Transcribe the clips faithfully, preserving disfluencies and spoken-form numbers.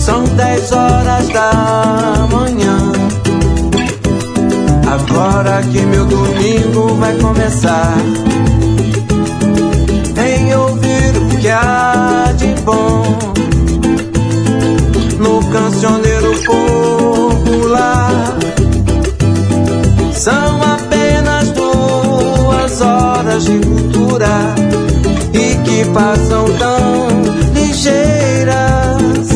São dez horas da manhã. Agora que meu domingo vai começar, em ouvir o que há de bom no cancioneiro popular. São apenas duas horas de cultura e que passam tão ligeiras,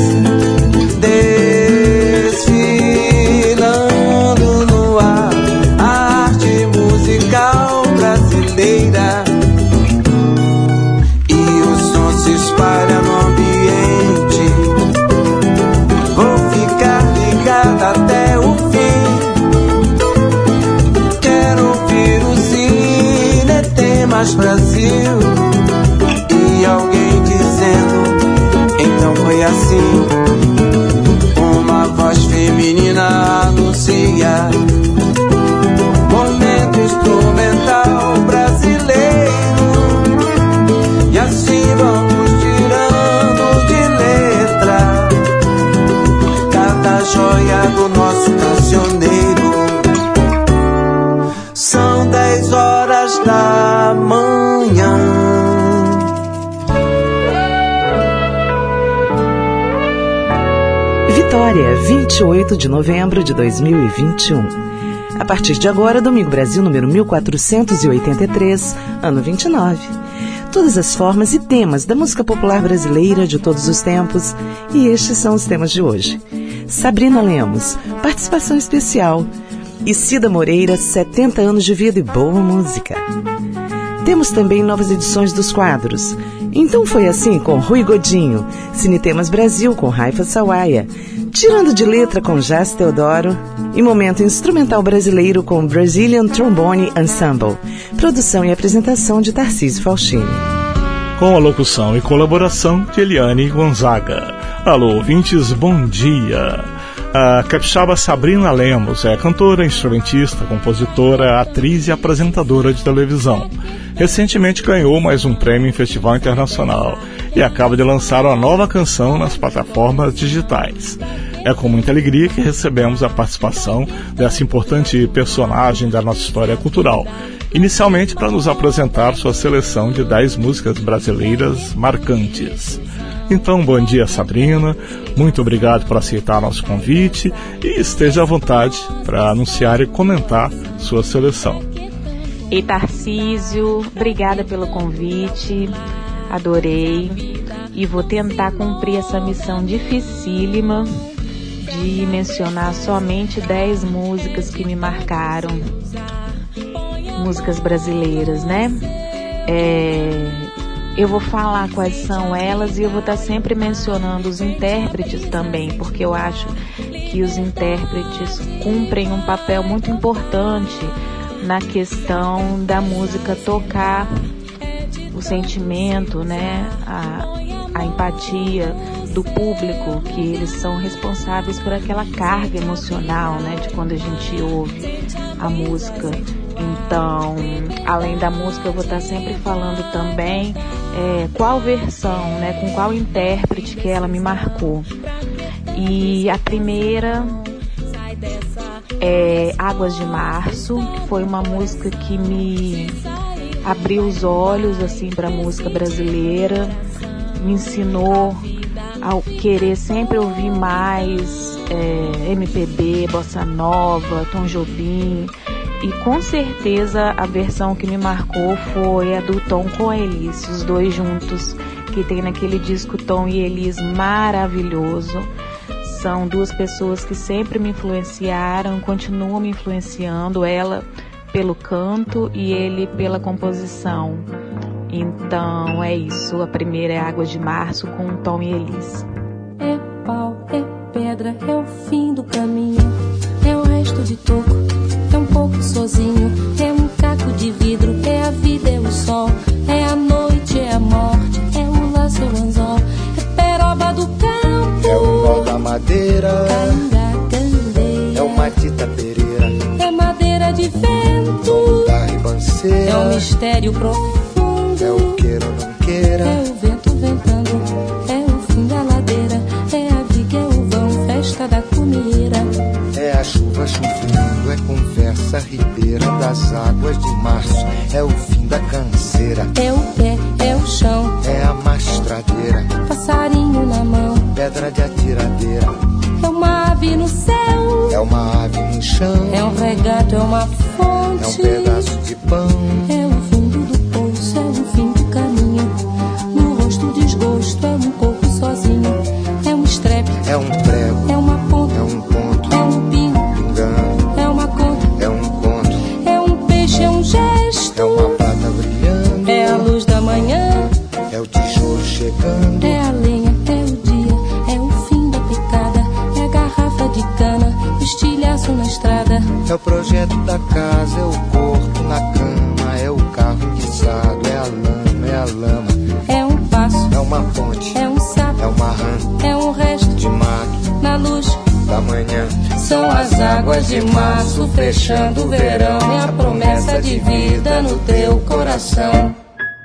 desfilando no ar a arte musical brasileira. E o som se espalha no ambiente. Vou ficar ligado até o fim. Quero ouvir o Cine Tem Mais Brasil. E alguém dizendo, então foi assim. Uma voz feminina anuncia momento instrumental brasileiro. E assim vamos tirando de letra cada joia do nosso cancioneiro. São dez horas da manhã. Vitória, vinte e oito de novembro de dois mil e vinte e um. A partir de agora, Domingo Brasil número mil quatrocentos e oitenta e três, ano vinte e nove. Todas as formas e temas da música popular brasileira de todos os tempos, e estes são os temas de hoje. Sabrina Lemos, participação especial. E Cida Moreira, setenta anos de vida e boa música. Temos também novas edições dos quadros. Então foi assim com Rui Godinho, Cine Temas Brasil com Raifa Sawaia, Tirando de Letra com Jazz Teodoro e Momento Instrumental Brasileiro com Brazilian Trombone Ensemble. Produção e apresentação de Tarcísio Falchini. Com a locução e colaboração de Eliane Gonzaga. Alô, ouvintes, bom dia. A capixaba Sabrina Lemos é cantora, instrumentista, compositora, atriz e apresentadora de televisão. Recentemente ganhou mais um prêmio em festival internacional e acaba de lançar uma nova canção nas plataformas digitais. É com muita alegria que recebemos a participação dessa importante personagem da nossa história cultural, inicialmente para nos apresentar sua seleção de dez músicas brasileiras marcantes. Então, bom dia, Sabrina, muito obrigado por aceitar nosso convite e esteja à vontade para anunciar e comentar sua seleção. Ei, Tarcísio, obrigada pelo convite, adorei, e vou tentar cumprir essa missão dificílima de mencionar somente dez músicas que me marcaram, músicas brasileiras, né? É, eu vou falar quais são elas e eu vou estar sempre mencionando os intérpretes também, porque eu acho que os intérpretes cumprem um papel muito importante na questão da música tocar o sentimento, né, a, a empatia do público, que eles são responsáveis por aquela carga emocional, né, de quando a gente ouve a música. Então, além da música, eu vou estar sempre falando também é, qual versão, né, com qual intérprete que ela me marcou. E a primeira é Águas de Março, que foi uma música que me abriu os olhos assim para a música brasileira, me ensinou a querer sempre ouvir mais é, M P B, Bossa Nova, Tom Jobim. E com certeza a versão que me marcou foi a do Tom com a Elis, os dois juntos, que tem naquele disco Tom e Elis maravilhoso. São duas pessoas que sempre me influenciaram, continuam me influenciando, ela pelo canto e ele pela composição. Então é isso, a primeira é Águas de Março com Tom e Elis. É pau, é pedra, é o fim do caminho, é o resto de toco, é um pouco sozinho, é um caco de vidro, é a vida, é o sol, é a noite, é a morte, é o laço, o anzol, é peroba do campo, é o nó da madeira, Cangacandeia, é o matita pereira, é madeira de vento, da ribanceira, é o mistério profundo, é o queira ou não queira, é o vento ventando, é o fim da ladeira, é a viga, é o é o fim da canseira. É o pé, é o chão, é a mastradeira. Passarinho na mão, pedra de atiradeira. É uma ave no céu, é uma ave no chão. É um regato, é uma fonte, é um pedaço de pão. É o fundo do poço, é o fim do caminho. No rosto o desgosto, é um corpo sozinho. É um estrepe, é um prego, é uma ponta, é um ponto, é um pingo, pingando, é uma conta, é um conto, é um peixe, é um gesto, é uma prata brilhando, é a luz da manhã, é o tijolo chegando, é a lenha, é o dia, é o fim da picada, é a garrafa de cana, o estilhaço na estrada, é o projeto da casa, é o corpo na cama, é o carro guisado, é a lama, é a lama, é um passo, é uma ponte, é um sapo, é uma rã, é um resto de mato, na luz da manhã. São as águas de março fechando o verão, é a promessa de vida no teu coração.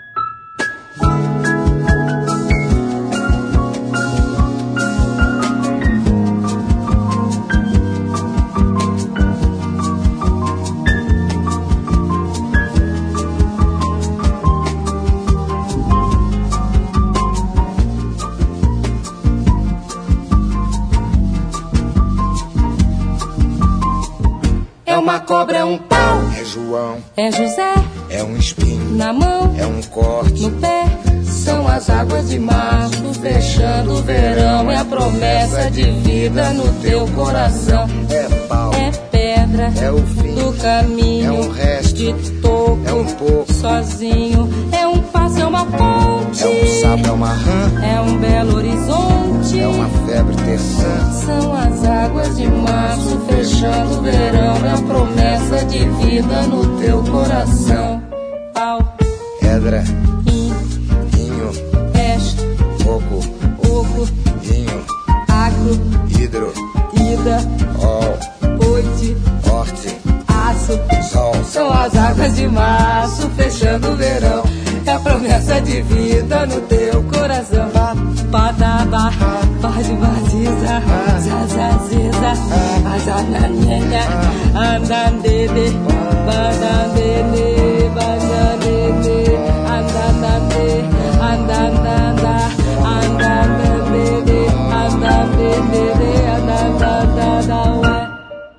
Uma cobra, é um pau, é João, é José, é um espinho na mão, é um corte no pé. São as águas de março fechando o verão, é a promessa de vida no teu coração. É pau, é pedra, é o fim do caminho, é um resto de toco, é um pouco sozinho, é um passo, é uma ponte, é um sapo, é uma rã, é um belo horizonte, é uma febre terçã. São as águas de março fechando o verão, é a promessa de vida no teu coração. Pau, pedra, rim, vinho, peixe, coco, oco, vinho, agro, hidro, ida, ol, oite, horte, aço, sol. São as águas de março fechando o verão, é a promessa de vida no teu coração. Padaba, pode batiza, zazaziza, azananenha, andandede, bandandede, bandandede, andandande, andandanda, andandandede, andandede, andandanda.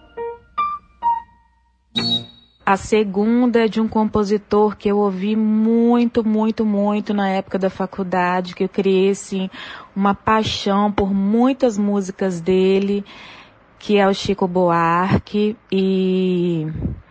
A segunda é de um compositor que eu ouvi muito, muito, muito na época da faculdade, que eu criei, assim, uma paixão por muitas músicas dele, que é o Chico Buarque, e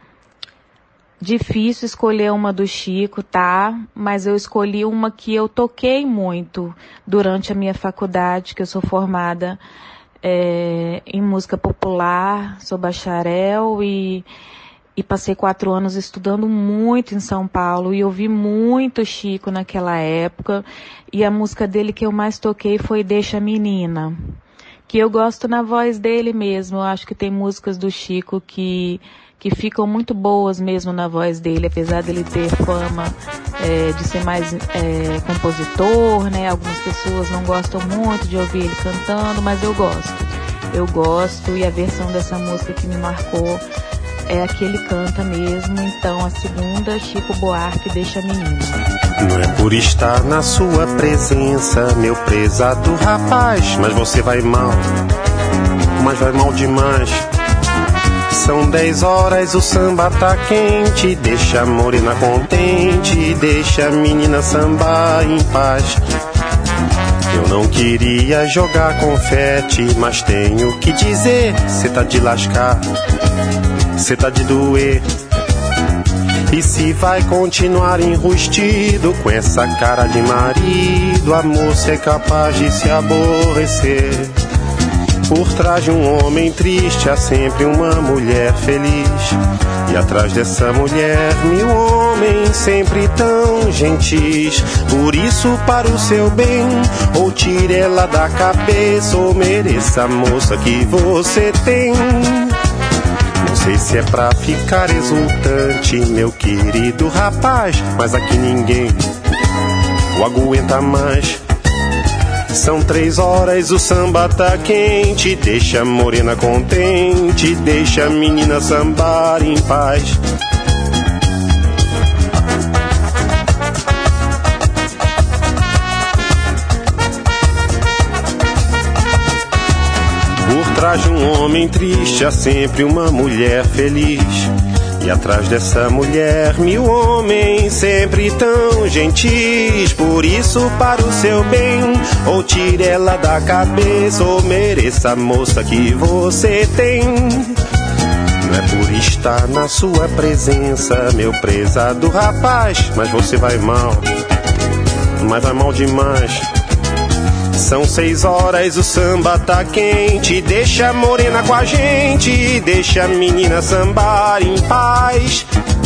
difícil escolher uma do Chico, tá? Mas eu escolhi uma que eu toquei muito durante a minha faculdade, que eu sou formada é, em música popular, sou bacharel e... E passei quatro anos estudando muito em São Paulo e ouvi muito Chico naquela época. E a música dele que eu mais toquei foi Deixa Menina, que eu gosto na voz dele mesmo. Eu acho que tem músicas do Chico que, que ficam muito boas mesmo na voz dele, apesar dele ter fama é, de ser mais é, compositor, né? Algumas pessoas não gostam muito de ouvir ele cantando, mas eu gosto. Eu gosto e a versão dessa música que me marcou é a que ele canta mesmo. Então a segunda, Chico Buarque, Deixa Menina. Não é por estar na sua presença, meu prezado rapaz, mas você vai mal, mas vai mal demais. São dez horas, o samba tá quente, deixa a morena contente, deixa a menina sambar em paz. Eu não queria jogar confete, mas tenho que dizer, cê tá de lascar, cê tá de doer. E se vai continuar enrustido com essa cara de marido, a moça é capaz de se aborrecer. Por trás de um homem triste há sempre uma mulher feliz, e atrás dessa mulher mil homens sempre tão gentis. Por isso, para o seu bem, ou tire ela da cabeça, ou mereça a moça que você tem. Não sei se é pra ficar exultante, meu querido rapaz, mas aqui ninguém o aguenta mais. São três horas, o samba tá quente, deixa a morena contente, deixa a menina sambar em paz. Atrás de um homem triste há sempre uma mulher feliz. E atrás dessa mulher mil homens sempre tão gentis. Por isso para o seu bem, ou tire ela da cabeça, ou mereça a moça que você tem. Não é por estar na sua presença, meu prezado rapaz, mas você vai mal, mas vai mal demais. São seis horas, o samba tá quente. Deixa a morena com a gente, deixa a menina sambar em paz.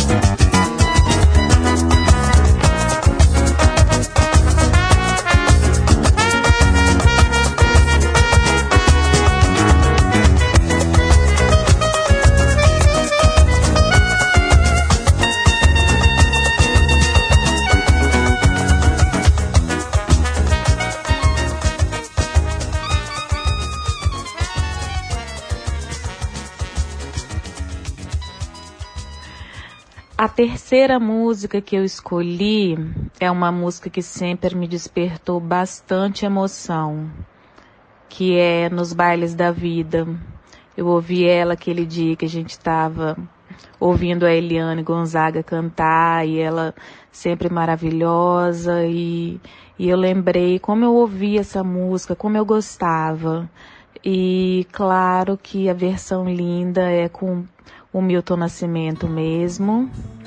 A terceira música que eu escolhi é uma música que sempre me despertou bastante emoção, que é Nos Bailes da Vida. Eu ouvi ela aquele dia que a gente estava ouvindo a Eliane Gonzaga cantar, e ela sempre maravilhosa, e, e eu lembrei como eu ouvia essa música, como eu gostava. E claro que a versão linda é com o Milton Nascimento mesmo.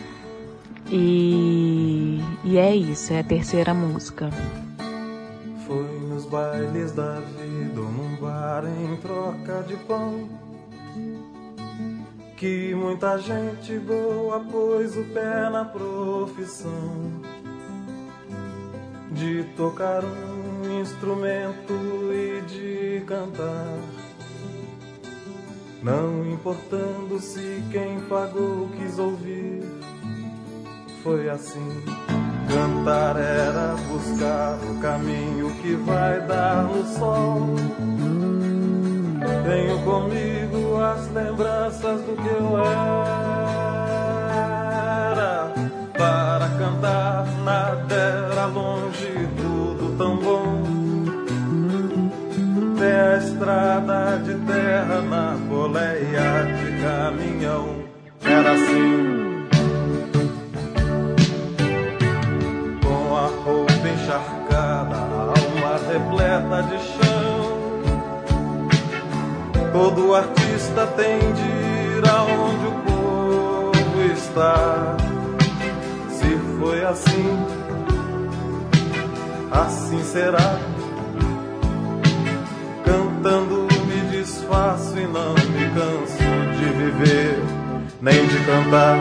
E, e é isso, é a terceira música. Foi nos bailes da vida ou num bar em troca de pão que muita gente boa pôs o pé na profissão de tocar um instrumento e de cantar, não importando se quem pagou quis ouvir. Foi assim, cantar era buscar o caminho que vai dar no sol. Tenho comigo as lembranças do que eu era. Para cantar nada era longe, tudo tão bom. Tem a estrada de terra na boleia de caminhão. Era assim, com a roupa encharcada, a alma repleta de chão. Todo artista tem de ir aonde o povo está. Se foi assim, assim será. Cantando me desfaço e não me canso de viver, nem de cantar.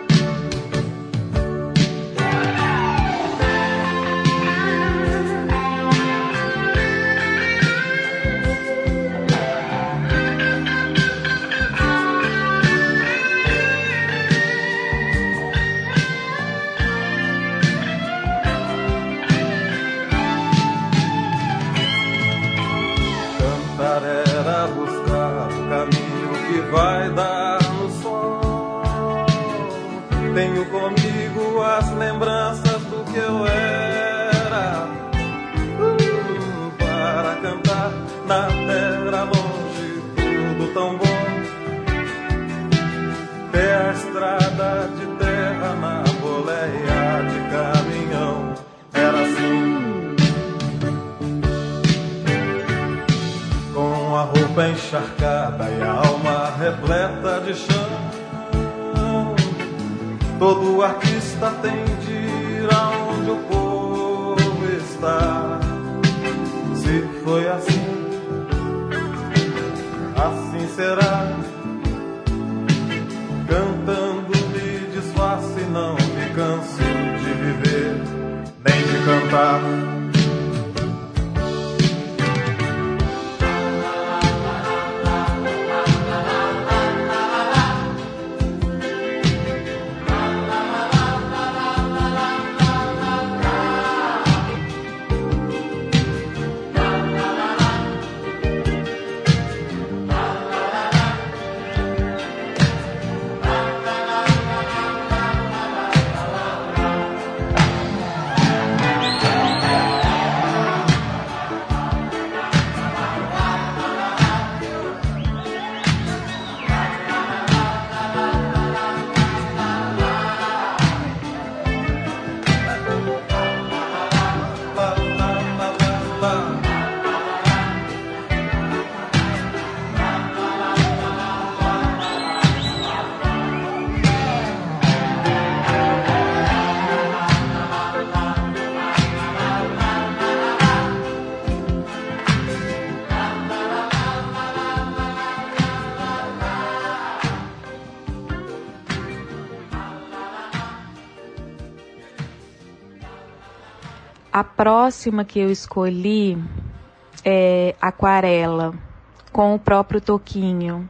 Era buscar o caminho que vai dar no sol. Tenho comigo as lembranças do que eu era. uh, Para cantar na terra longe, tudo tão bom. Pé a estrada de terra na boleia de caminhão. Era assim, com a roupa encharcada e a alma repleta de chão. Todo artista tem de ir aonde o povo está. Se foi assim, assim será. Cantando me desfaço e não me canso de viver, nem de cantar. A próxima que eu escolhi é Aquarela, com o próprio Toquinho,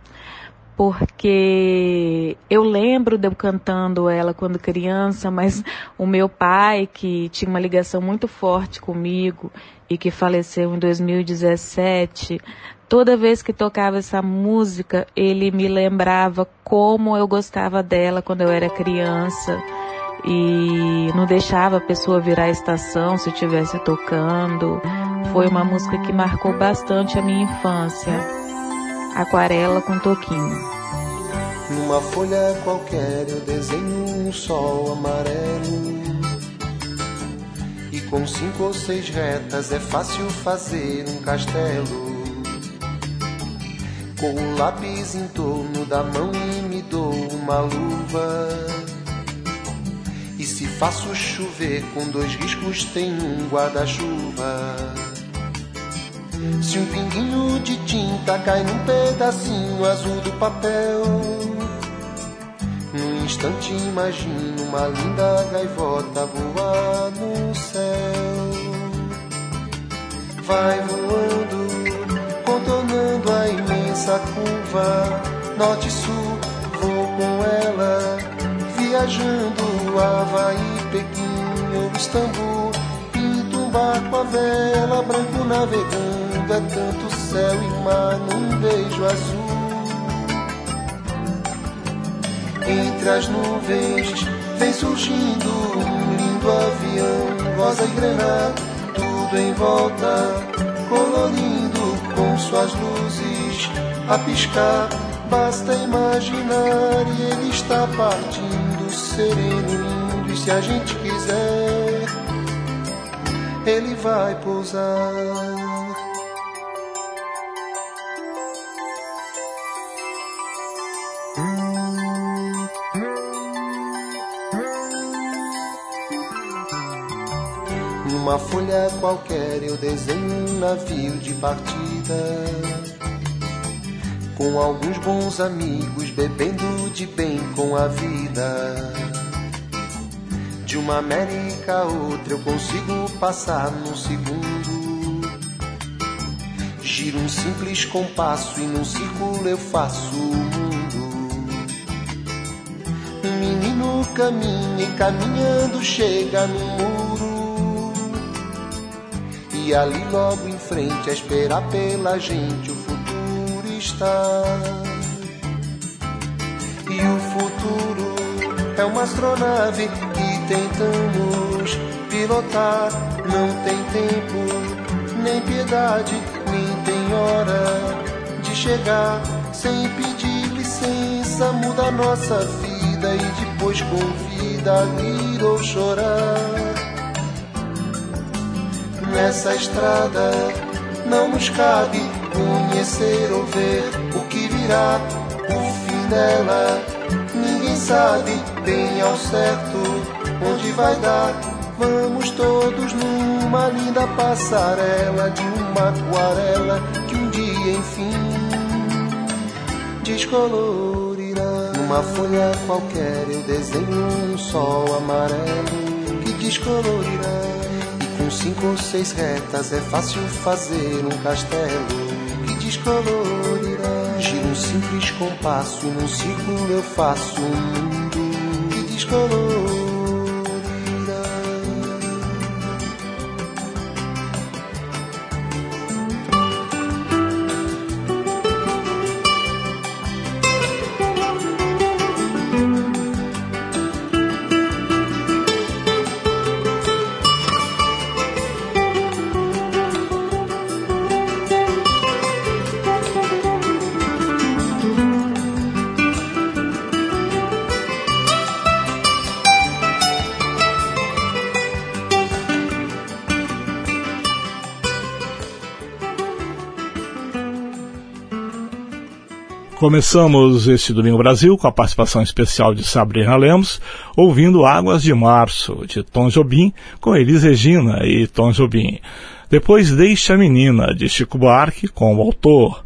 porque eu lembro de eu cantando ela quando criança, mas o meu pai, que tinha uma ligação muito forte comigo e que faleceu em dois mil e dezessete, toda vez que tocava essa música, ele me lembrava como eu gostava dela quando eu era criança e não deixava a pessoa virar a estação se estivesse tocando. Foi uma música que marcou bastante a minha infância. Aquarela com Toquinho. Numa folha qualquer eu desenho um sol amarelo, e com cinco ou seis retas é fácil fazer um castelo. Com o lápis em torno da mão e me dou uma luva, e se faço chover com dois riscos tem um guarda-chuva. Se um pinguinho de tinta cai num pedacinho azul do papel, num instante imagino uma linda gaivota voar no céu. Vai voando, contornando a imensa curva, norte e sul, vou com ela, viajando Havaí, Pequim ou Istambul. Pinto um barco à vela, branco navegando, é tanto céu e mar num beijo azul. Entre as nuvens vem surgindo um lindo avião, rosa e grená, tudo em volta, colorindo com suas luzes a piscar. Basta imaginar e ele está partindo, sereno, lindo, e se a gente quiser, ele vai pousar. Numa folha qualquer eu desenho um navio de partida, com alguns bons amigos bebendo de bem com a vida. De uma América a outra eu consigo passar num segundo. Giro um simples compasso e num círculo eu faço o mundo. Um menino caminha e caminhando chega no muro, e ali logo em frente a esperar pela gente o futuro está. E o futuro é uma astronave que tentamos pilotar. Não tem tempo, nem piedade, nem tem hora de chegar. Sem pedir licença muda a nossa vida e depois convida a rir ou chorar. Nessa estrada não nos cabe conhecer ou ver o que virá, o fim dela. Ninguém sabe bem ao certo onde vai dar. Vamos todos numa linda passarela de uma aquarela que um dia enfim descolorirá. Numa folha qualquer eu desenho um sol amarelo que descolorirá. Com cinco ou seis retas é fácil fazer um castelo que descolorirá. Giro um simples compasso e num círculo eu faço um mundo que descolorirá. Começamos este Domingo Brasil com a participação especial de Sabrina Lemos, ouvindo Águas de Março, de Tom Jobim, com Elis Regina e Tom Jobim. Depois Deixa a Menina, de Chico Buarque, com o autor.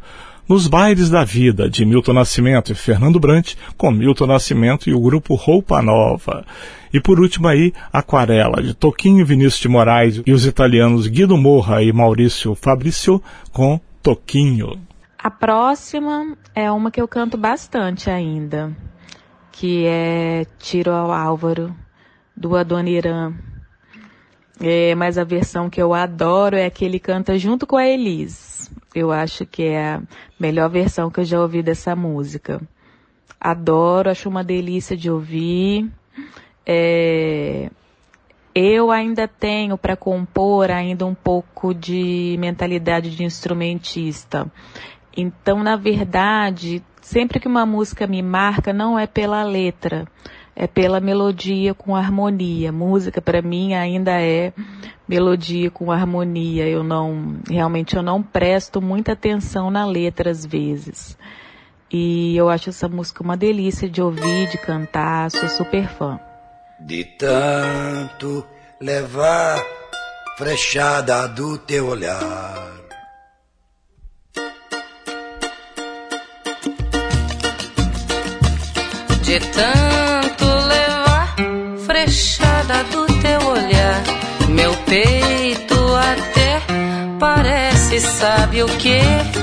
Nos Bailes da Vida, de Milton Nascimento e Fernando Brant, com Milton Nascimento e o grupo Roupa Nova. E por último aí, Aquarela, de Toquinho Vinícius de Moraes e os italianos Guido Morra e Maurício Fabrício, com Toquinho. A próxima é uma que eu canto bastante ainda, que é Tiro ao Álvaro, do Adoniran. É, mas a versão que eu adoro é a que ele canta junto com a Elis. Eu acho que é a melhor versão que eu já ouvi dessa música. Adoro, acho uma delícia de ouvir. É, eu ainda tenho para compor ainda um pouco de mentalidade de instrumentista. Então, na verdade, sempre que uma música me marca, não é pela letra, é pela melodia com harmonia. Música, para mim, ainda é melodia com harmonia. Eu não, realmente, eu não presto muita atenção na letra, às vezes. E eu acho essa música uma delícia de ouvir, de cantar, sou super fã. De tanto levar frechada do teu olhar, de tanto levar frechada do teu olhar, meu peito até parece, sabe o que?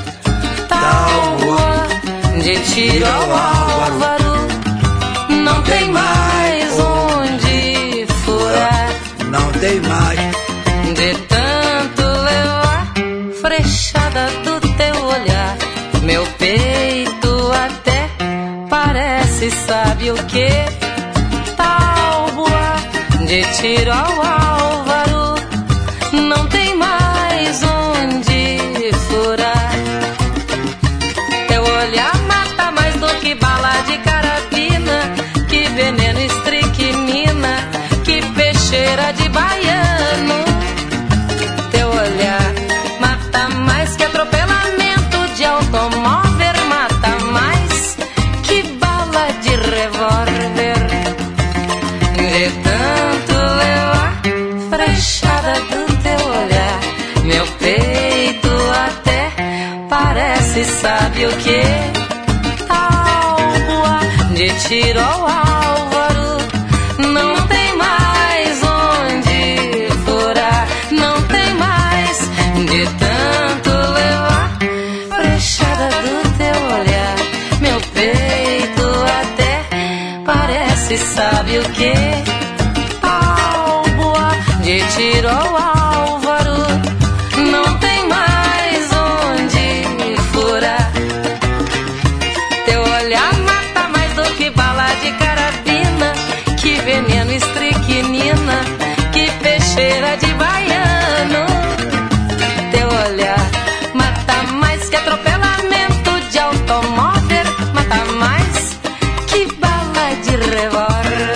Tábua de tiro ao álvaro, não tem mais onde furar, não tem mais. De tanto levar frechada do teu olhar, meu peito até parece, sabe o que? Tábua de tiro ao álvaro, não tem mais onde furar. Teu olhar mata mais do que bala de carabina, que veneno estricnina, que peixeira de baiano. Teu olhar mata mais que atropelamento de automóvel, mata mais que bala de revólver. De tanto levar frechada do teu olhar, meu peito até parece, sabe o que? Tábua de tiro ao álvaro, não tem mais onde furar, não tem mais. De tanto levar frechada do teu olhar, meu peito até parece, sabe o que? Tábua de tiro ao álvaro, não tem mais onde furar. Teu olhar mata mais do que bala de carabina, que veneno estricnina, que peixeira de baiano. Teu olhar mata mais que atropelamento de automóvel, mata mais que bala de revólver.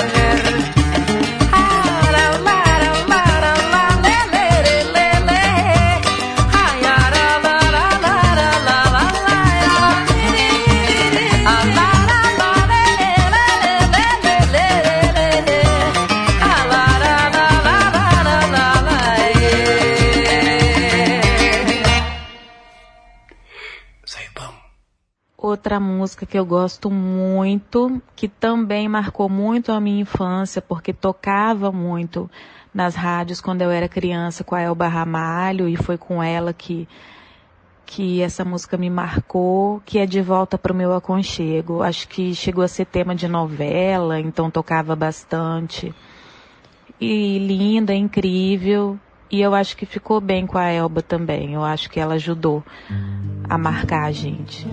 Outra música que eu gosto muito, que também marcou muito a minha infância, porque tocava muito nas rádios quando eu era criança com a Elba Ramalho, e foi com ela que, que essa música me marcou, que é De Volta Pro Meu Aconchego. Acho que chegou a ser tema de novela, então tocava bastante. E linda, incrível, e eu acho que ficou bem com a Elba também. Eu acho que ela ajudou a marcar a gente.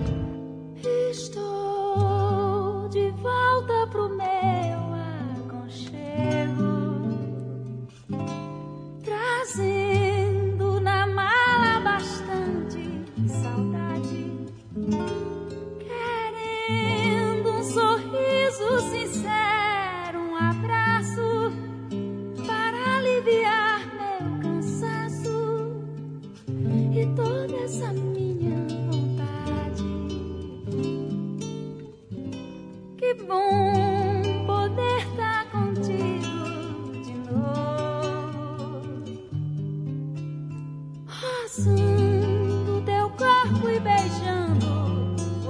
Estou de volta pro meu aconchego, trazendo na mala bastante saudade, querendo um sorriso sincero, um abraço para aliviar meu cansaço e toda essa minha vontade.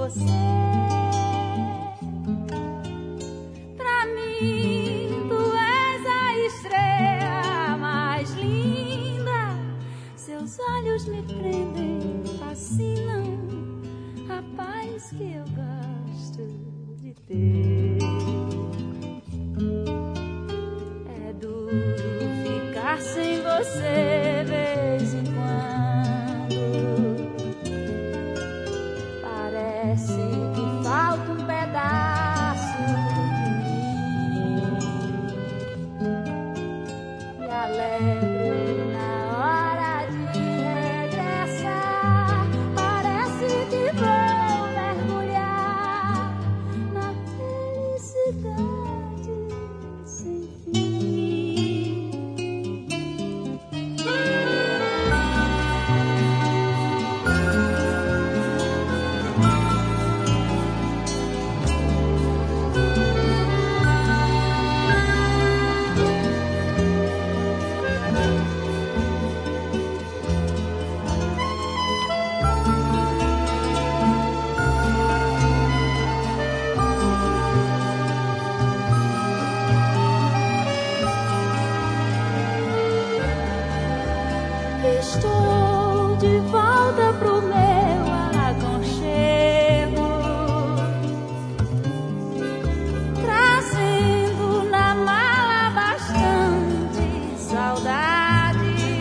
você. Pra mim, tu és a estrela mais linda. Seus olhos me prendem, fascinam, a paz que eu gosto de ter. É duro ficar sem você, vez em quando. Parece que falta um pedaço de mim. Me alegro na hora de regressar. Parece que vou mergulhar na felicidade sem fim. Estou de volta pro meu aconchego, trazendo na mala bastante saudade,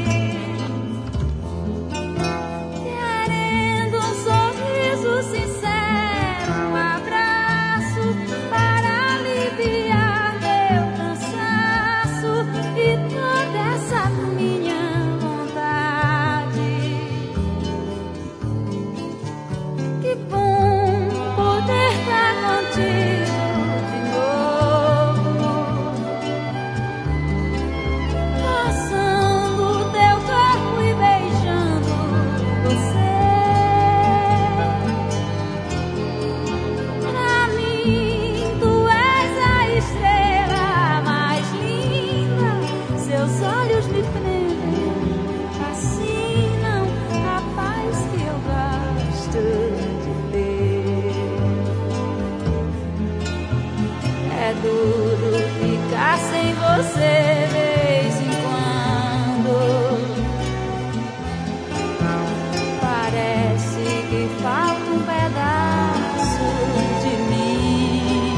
querendo um sorriso sincero, um abraço para aliviar meu cansaço e toda essa minha você, vez em quando. Parece que falta um pedaço de mim.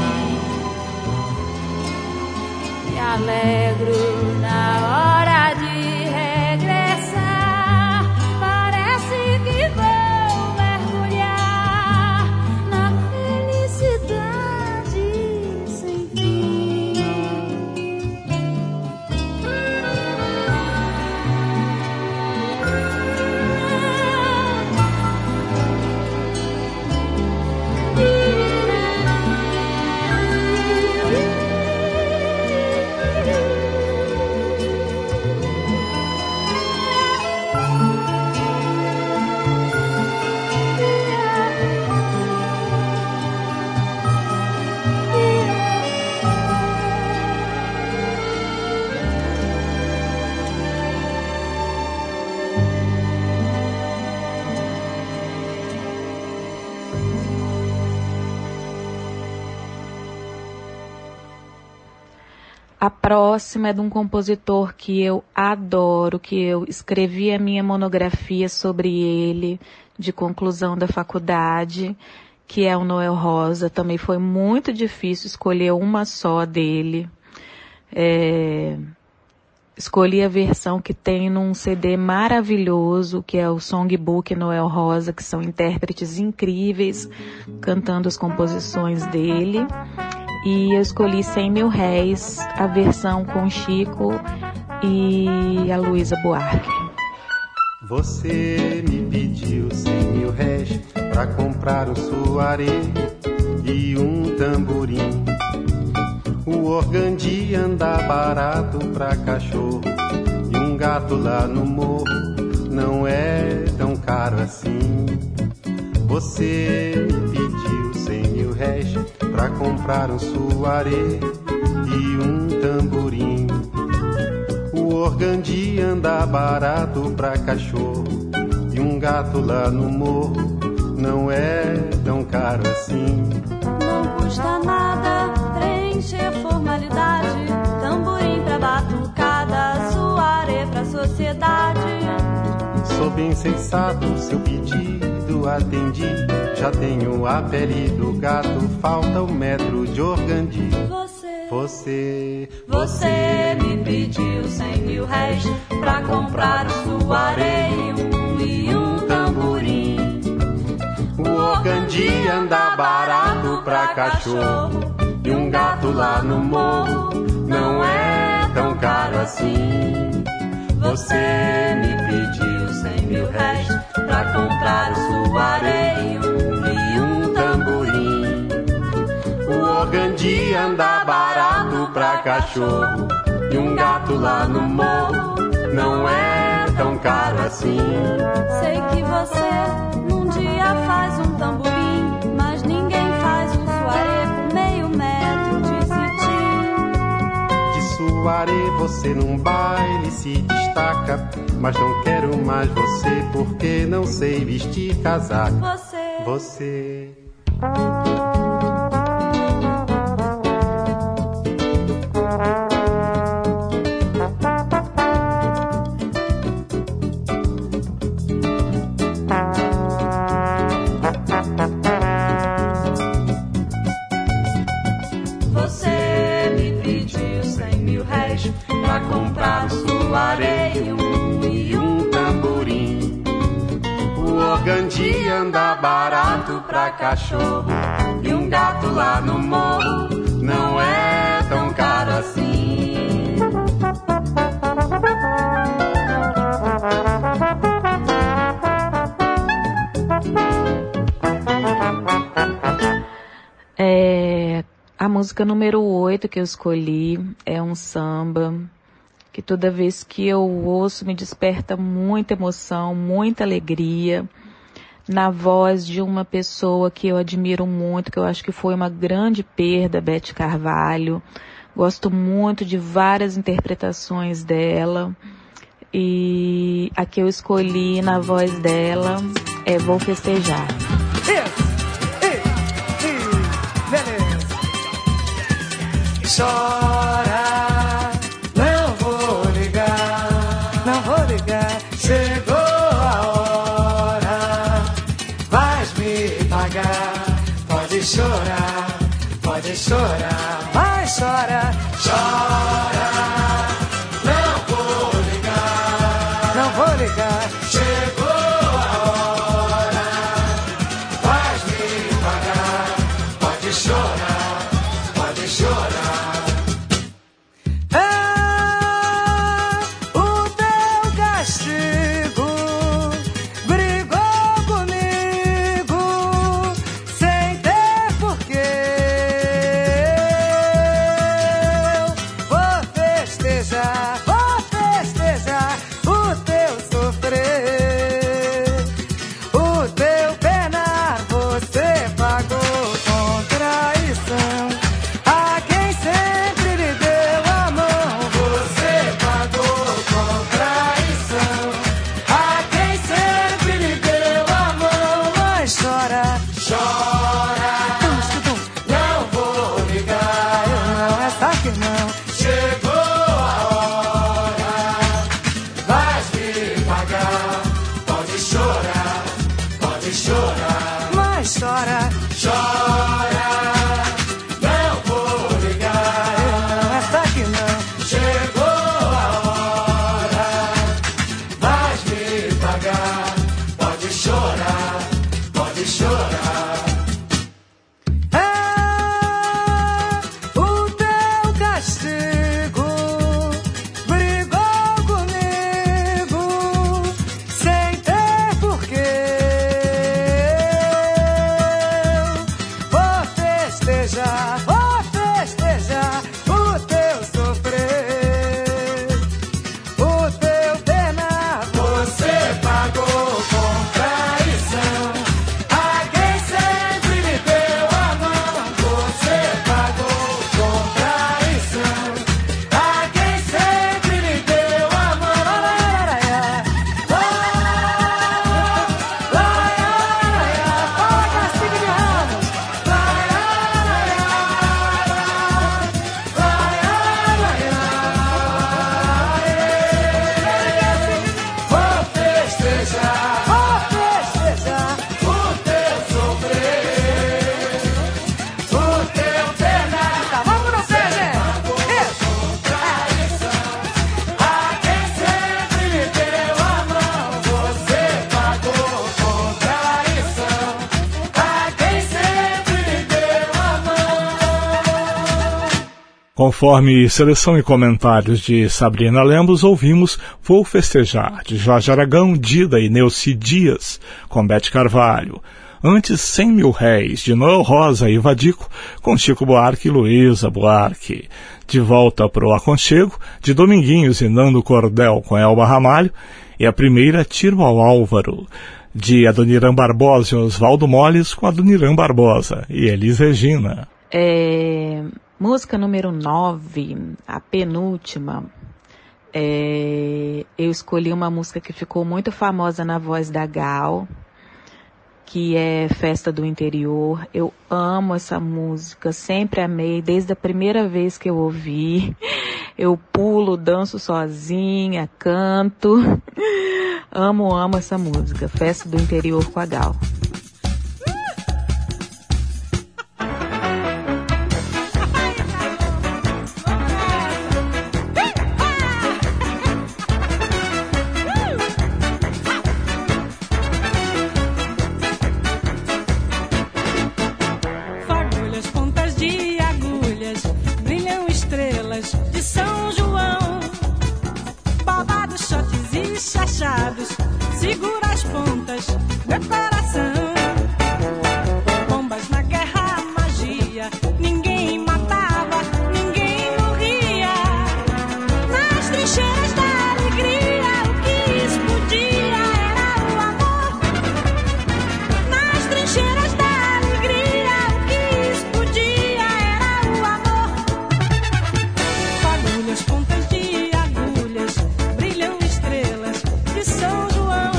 Me alegro na hora de regressar. Parece que vou mergulhar na felicidade sem fim. A próxima é de um compositor que eu adoro, que eu escrevi a minha monografia sobre ele, de conclusão da faculdade, que é o Noel Rosa. Também foi muito difícil escolher uma só dele. É... Escolhi a versão que tem num C D maravilhoso, que é o Songbook Noel Rosa, que são intérpretes incríveis, cantando as composições dele. E eu escolhi cem mil réis, a versão com Chico e a Luísa Buarque. Você me pediu cem mil réis pra comprar um soaré e um tamborim. O organdi anda barato pra cachorro e um gato lá no morro não é tão caro assim. Você me pediu cem mil réis pra comprar um soaré e um tamborim. O organdi anda barato pra cachorro e um gato lá no morro não é tão caro caro assim. Não custa nada preencher formalidade, tamborim pra batucada, suaré pra sociedade. Sou bem sensato, seu pedido atendi. Já tenho a pele do gato, falta um metro de organdi. Você, você, você me pediu cem mil réis pra comprar um suaré e um, e um tamborim. O organdi anda barato pra cachorro, e um gato lá no morro não é tão caro assim. Você me pediu cem mil réis pra comprar o suaré e um, e um tamborim. O organdi anda barato pra cachorro, e um gato lá no morro não é tão caro assim. Sei que você num dia faz um tamborim, mas ninguém faz um suaré com meio metro de cetim. De suaré você num baile se destaca, mas não quero mais você porque não sei vestir casaco. Você, você. Você me pediu cem mil réis pra comprar um suaré e um, e um tamborim. O organdi anda barato pra cachorro, e um gato lá no morro não é tão caro assim. É, a música número oito que eu escolhi é um samba que toda vez que eu ouço me desperta muita emoção, muita alegria, na voz de uma pessoa que eu admiro muito, que eu acho que foi uma grande perda, Beth Carvalho. Gosto muito de várias interpretações dela, e a que eu escolhi na voz dela é Vou Festejar. Chora, não vou ligar, não vou ligar. Chegou a hora, vais me pagar. Pode chorar, pode chorar, mas chora, chora. Não vou ligar, não vou ligar. Chegou a hora, vais me pagar. Pode chorar, pode chorar. Você pagou com traição a quem sempre Conforme seleção e comentários de Sabrina Lemos, ouvimos Vou Festejar, de Jorge Aragão, Dida e Neuci Dias, com Bete Carvalho. Antes, Cem Mil Réis, de Noel Rosa e Vadico, com Chico Buarque e Luísa Buarque. De Volta pro Aconchego, de Dominguinhos e Nando Cordel, com Elba Ramalho. E a primeira, Tiro ao Álvaro, de Adoniran Barbosa e Oswaldo Molles, com Adoniran Barbosa e Elis Regina. É... Música número nove, a penúltima, é, eu escolhi uma música que ficou muito famosa na voz da Gal, que é Festa do Interior. Eu amo essa música, sempre amei, desde a primeira vez que eu ouvi. Eu pulo, danço sozinha, canto. Amo, amo essa música, Festa do Interior com a Gal. Segura as pontas, meu coração. Bombas na guerra, magia. Ninguém matava, ninguém morria. Nas trincheiras da alegria, o que explodia era o amor. Nas trincheiras da alegria, o que explodia era o amor. Fagulhas, pontas de agulhas, brilham estrelas de São João.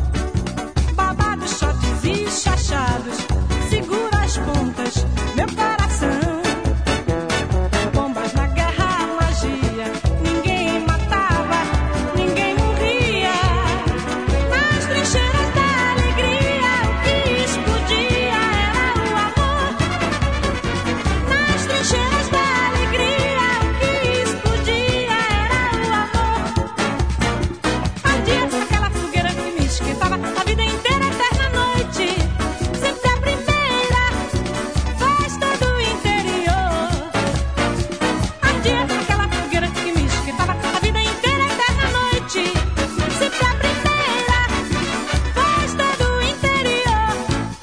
Segura as pontas, meu coração. Bombas na guerra, magia. Ninguém matava, ninguém morria. Nas trincheiras da alegria, o que explodia era o amor. Nas trincheiras da alegria, o que explodia era o amor. Ardia aquela fogueira que me esquentava a vida inteira, eterna noite. Sempre a primeira festa do interior. Ardia aquela fogueira que me esquentava a vida inteira, eterna noite. Sempre a primeira festa do interior.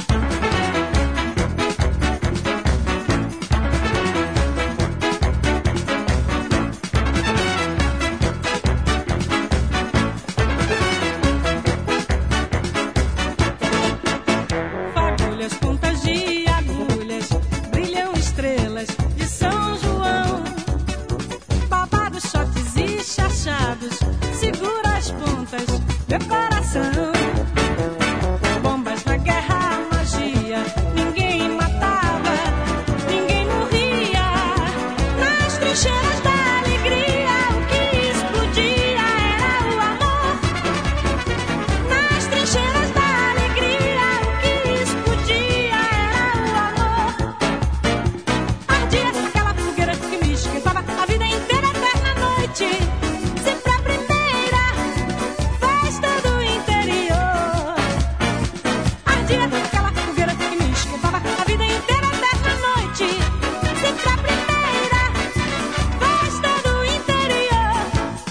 Fagulhas, pontas de agulhas, brilham estrelas de São João. Babados, shots e chachados, segura as pontas, meu coração. Bombas na guerra, magia. Ninguém matava, ninguém morria. Nas trincheiras da alegria, o que explodia era o amor. Nas trincheiras da alegria, o que explodia era o amor. Ardia aquela fogueira que me esquentava a vida inteira, eterna noite. Sempre a primeira festa do interior. Ardia aquela fogueira que me esquentava a vida inteira, eterna noite. Sempre a primeira festa do interior.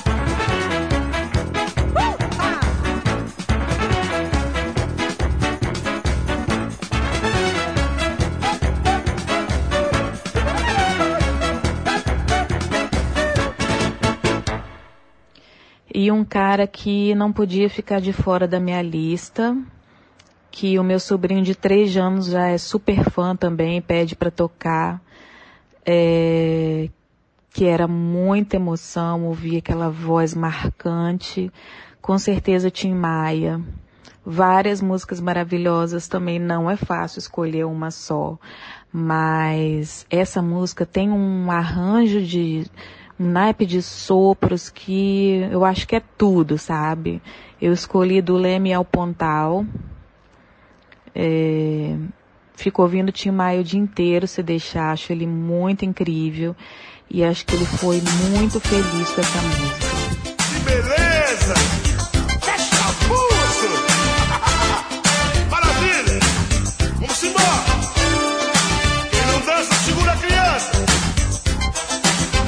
Uh! Ah! E um cara que não podia ficar de fora da minha lista, que o meu sobrinho de três anos já é super fã também, pede para tocar, é, que era muita emoção, ouvir aquela voz marcante, com certeza Tim Maia. Várias músicas maravilhosas, também não é fácil escolher uma só, mas essa música tem um arranjo de... um naipe de sopros que eu acho que é tudo, sabe? Eu escolhi do Leme ao Pontal. É, fico ouvindo Tim Maia o dia inteiro, se deixar. Acho ele muito incrível. E acho que ele foi muito feliz com essa música. Que beleza! Que chapuço! Maravilha! Vamos embora! Quem não dança, segura a criança!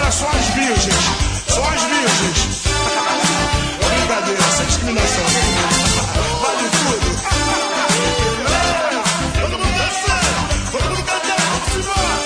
Agora só as virgens, só as virgens. É brincadeira, essa discriminação. Vale tudo. É, todo mundo dançando, todo mundo cantando, vamos embora.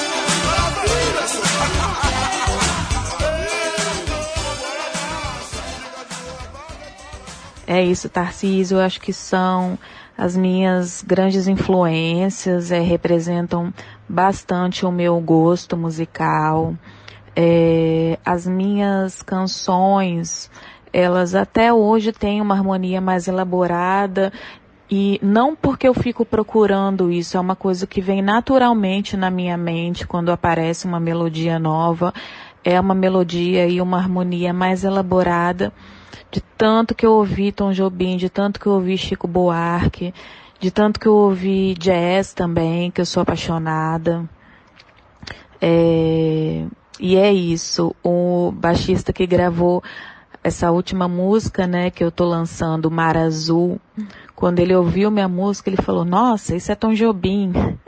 É isso, Tarcísio, eu acho que são as minhas grandes influências, é, representam bastante o meu gosto musical. É, as minhas canções, elas até hoje têm uma harmonia mais elaborada, e não porque eu fico procurando isso, é uma coisa que vem naturalmente na minha mente quando aparece uma melodia nova, é uma melodia e uma harmonia mais elaborada, de tanto que eu ouvi Tom Jobim, de tanto que eu ouvi Chico Buarque, de tanto que eu ouvi jazz também, que eu sou apaixonada. É, e é isso, o baixista que gravou essa última música, né, que eu tô lançando, Mar Azul, quando ele ouviu minha música, ele falou, nossa, isso é Tom Jobim.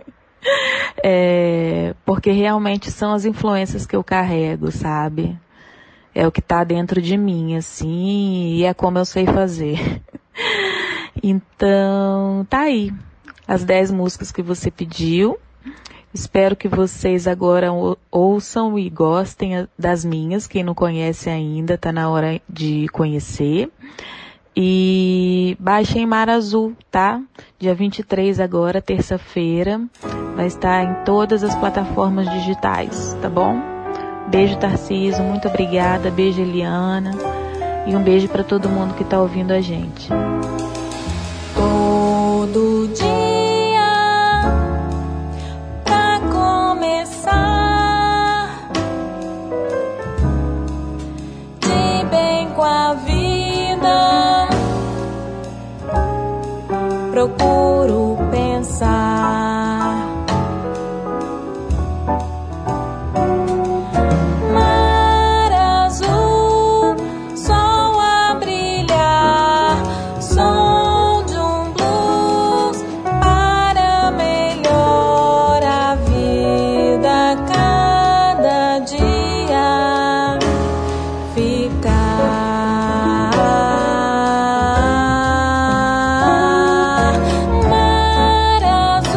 É, porque realmente são as influências que eu carrego, sabe? É o que tá dentro de mim, assim, e é como eu sei fazer. Então, tá aí. As dez músicas que você pediu. Espero que vocês agora ouçam e gostem das minhas. Quem não conhece ainda, tá na hora de conhecer. E baixem Mar Azul, tá? Dia vinte e três agora, terça-feira. Vai estar em todas as plataformas digitais, tá bom? Beijo, Tarcísio, muito obrigada. Beijo, Eliana. E um beijo para todo mundo que tá ouvindo a gente. Todo dia, pra começar, de bem com a vida, procuro pensar. Mar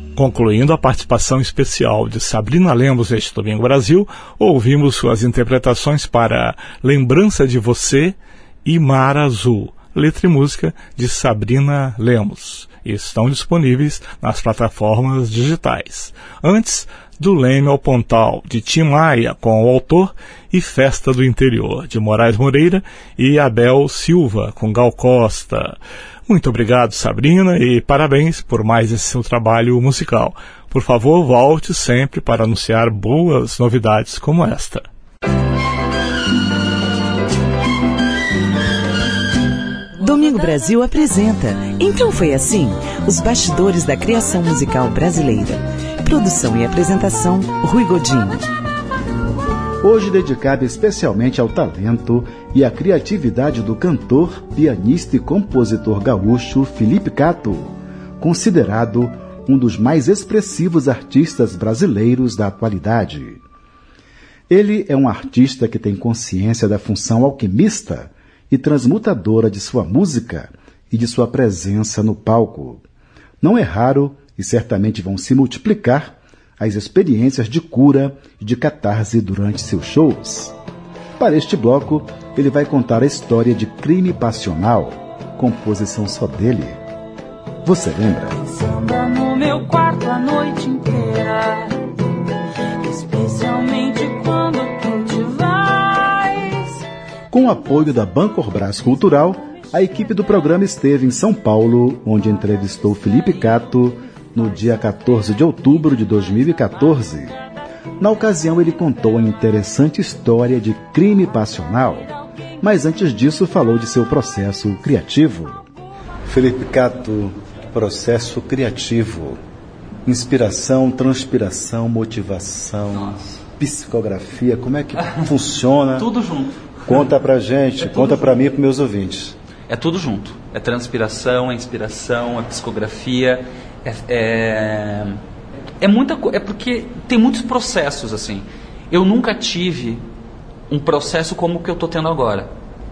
Concluindo a participação especial de Sabrina Lemos neste Domingo Brasil, ouvimos suas interpretações para Lembrança de Você e Mar Azul, letra e música de Sabrina Lemos, e estão disponíveis nas plataformas digitais. Antes, Do Leme ao Pontal, de Tim Maia, com o autor, e Festa do Interior, de Moraes Moreira e Abel Silva, com Gal Costa. Muito obrigado, Sabrina, e parabéns por mais esse seu trabalho musical. Por favor, volte sempre para anunciar boas novidades como esta. Domingo Brasil apresenta Então Foi Assim, os bastidores da criação musical brasileira. Produção e apresentação, Rui Godinho. Hoje dedicado especialmente ao talento e à criatividade do cantor, pianista e compositor gaúcho Felipe Catto, considerado um dos mais expressivos artistas brasileiros da atualidade. Ele é um artista que tem consciência da função alquimista e transmutadora de sua música e de sua presença no palco. Não é raro, e certamente vão se multiplicar, as experiências de cura e de catarse durante seus shows. Para este bloco, ele vai contar a história de Crime Passional, composição só dele. Você lembra? Samba no meu quarto a noite inteira, especialmente quando tu te vais. Com o apoio da Bancorbras Cultural, a equipe do programa esteve em São Paulo, onde entrevistou Felipe Catto no dia quatorze de outubro de dois mil e quatorze. Na ocasião, ele contou a interessante história de Crime Passional, mas antes disso falou de seu processo criativo. Felipe Catto, processo criativo, inspiração, transpiração, motivação, Nossa. Psicografia, como é que funciona? Tudo junto. Conta pra gente, é conta pra mim e pros meus ouvintes. É tudo junto. É transpiração, é inspiração, é psicografia. É, é, é muita coisa, é porque tem muitos processos assim. Eu nunca tive um processo como o que eu estou tendo agora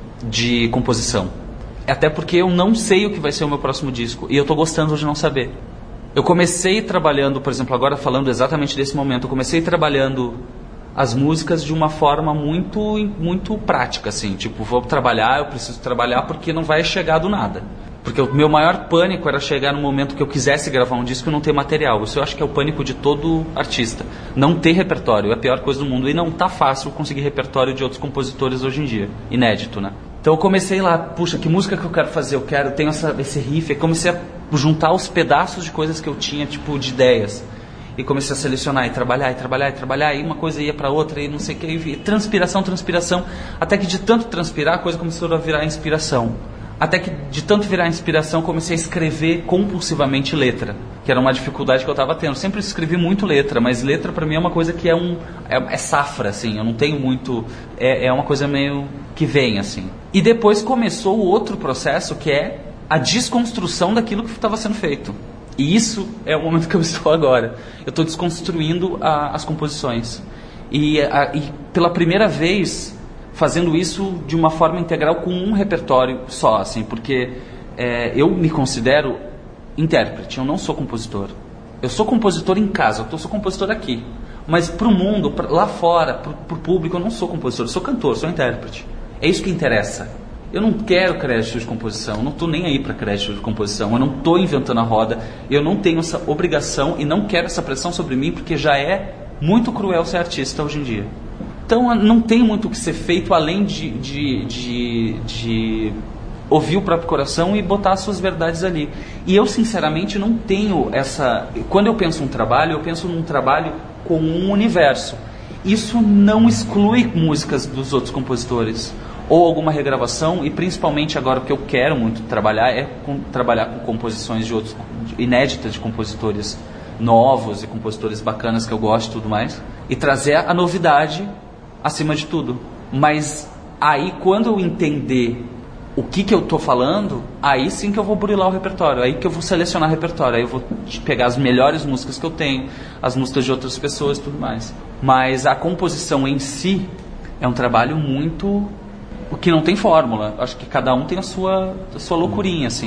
de composição, até porque eu não sei o que vai ser o meu próximo disco e eu estou gostando de não saber. Eu comecei trabalhando, por exemplo, agora falando exatamente desse momento, eu comecei trabalhando as músicas de uma forma muito, muito prática, assim, tipo, vou trabalhar, eu preciso trabalhar porque não vai chegar do nada. Porque o meu maior pânico era chegar no momento que eu quisesse gravar um disco e não ter material. Isso eu acho que é o pânico de todo artista. Não ter repertório é a pior coisa do mundo. E não tá fácil conseguir repertório de outros compositores hoje em dia. Inédito, né? Então eu comecei lá, puxa, que música que eu quero fazer? Eu quero, eu tenho essa, esse riff. Eu comecei a juntar os pedaços de coisas que eu tinha, tipo, de ideias. E comecei a selecionar e trabalhar, e trabalhar, e trabalhar. E uma coisa ia pra outra, e não sei o que. E transpiração, transpiração. Até que de tanto transpirar, a coisa começou a virar inspiração. Até que, de tanto virar inspiração, comecei a escrever compulsivamente letra, que era uma dificuldade que eu estava tendo. Sempre escrevi muito letra, mas letra para mim é uma coisa que é um é, é safra, assim. Eu não tenho muito... É, é uma coisa meio que vem, assim. E depois começou o outro processo, que é a desconstrução daquilo que estava sendo feito. E isso é o momento que eu estou agora. Eu estou desconstruindo a, as composições. E, a, e pela primeira vez... fazendo isso de uma forma integral com um repertório só, assim, porque é, eu me considero intérprete, eu não sou compositor. Eu sou compositor em casa, eu sou compositor aqui. Mas para o mundo, pra, lá fora, para o público, eu não sou compositor, eu sou cantor, sou intérprete. É isso que interessa. Eu não quero crédito de composição, eu não estou nem aí para crédito de composição, eu não estou inventando a roda, eu não tenho essa obrigação e não quero essa pressão sobre mim, porque já é muito cruel ser artista hoje em dia. Então não tem muito o que ser feito além de, de, de, de ouvir o próprio coração e botar as suas verdades ali. E eu sinceramente não tenho essa... Quando eu penso um trabalho, eu penso num trabalho com um universo. Isso não exclui músicas dos outros compositores ou alguma regravação, e principalmente agora o que eu quero muito trabalhar é com, trabalhar com composições de outros, inéditas de compositores novos e compositores bacanas que eu gosto e tudo mais, e trazer a novidade acima de tudo. Mas aí quando eu entender o que que eu tô falando, aí sim que eu vou burilar o repertório, aí que eu vou selecionar o repertório, aí eu vou pegar as melhores músicas que eu tenho, as músicas de outras pessoas e tudo mais. Mas a composição em si é um trabalho muito... que não tem fórmula. Acho que cada um tem a sua, a sua loucurinha, assim.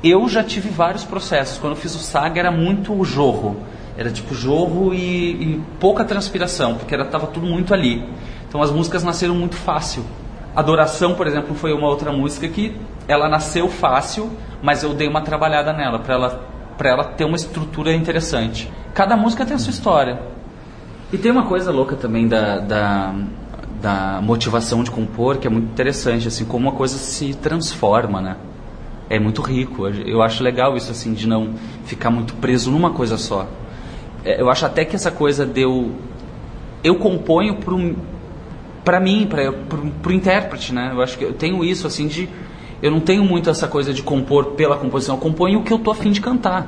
eu já tive vários processos. Quando eu fiz o Saga era muito jorro. Era tipo jorro e, e pouca transpiração, porque era, tava tudo muito ali. Então as músicas nasceram muito fácil. Adoração, por exemplo, foi uma outra música que ela nasceu fácil, mas eu dei uma trabalhada nela, para ela, para ela ter uma estrutura interessante. Cada música tem a sua história. E tem uma coisa louca também da, da, da motivação de compor, que é muito interessante, assim, como uma coisa se transforma, né? É muito rico. Eu acho legal isso, assim, de não ficar muito preso numa coisa só. Eu acho até que essa coisa deu... Eu componho pro, pra mim, pra, pro, pro intérprete, né? Eu acho que eu tenho isso, assim, de... Eu não tenho muito essa coisa de compor pela composição. Eu componho o que eu tô a fim de cantar.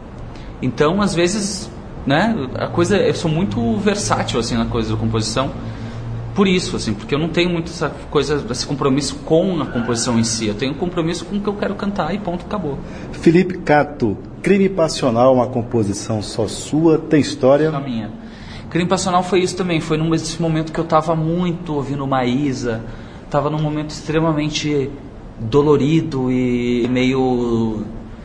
Então, às vezes, né? A coisa... Eu sou muito versátil, assim, na coisa da composição. Por isso, assim, porque eu não tenho muito essa coisa, esse compromisso com a composição em si. Eu tenho um compromisso com o que eu quero cantar e ponto, acabou. Felipe Cato, Crime Passional, uma composição só sua, tem história? Só minha. Crime Passional foi isso também, foi nesse momento que eu estava muito ouvindo Maísa, estava num momento extremamente dolorido e meio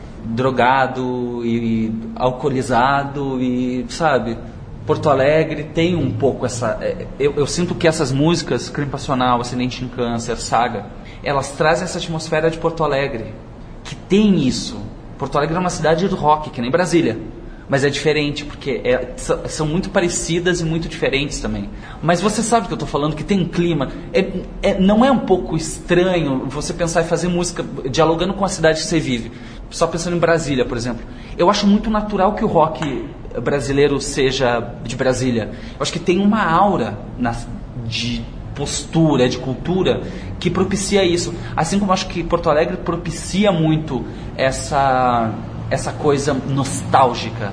drogado e alcoolizado e, sabe... Porto Alegre tem um pouco essa... Eu, eu sinto que essas músicas, Crime Passional, Acidente em Câncer, Saga, elas trazem essa atmosfera de Porto Alegre, que tem isso. Porto Alegre é uma cidade do rock, que nem Brasília, mas é diferente, porque é, são muito parecidas e muito diferentes também. Mas você sabe o que eu estou falando, que tem um clima... É, é, não é um pouco estranho você pensar em fazer música dialogando com a cidade que você vive? Só pensando em Brasília, por exemplo. Eu acho muito natural que o rock brasileiro seja de Brasília. Eu acho que tem uma aura na, de postura, de cultura, que propicia isso. Assim como eu acho que Porto Alegre propicia muito essa, essa coisa nostálgica.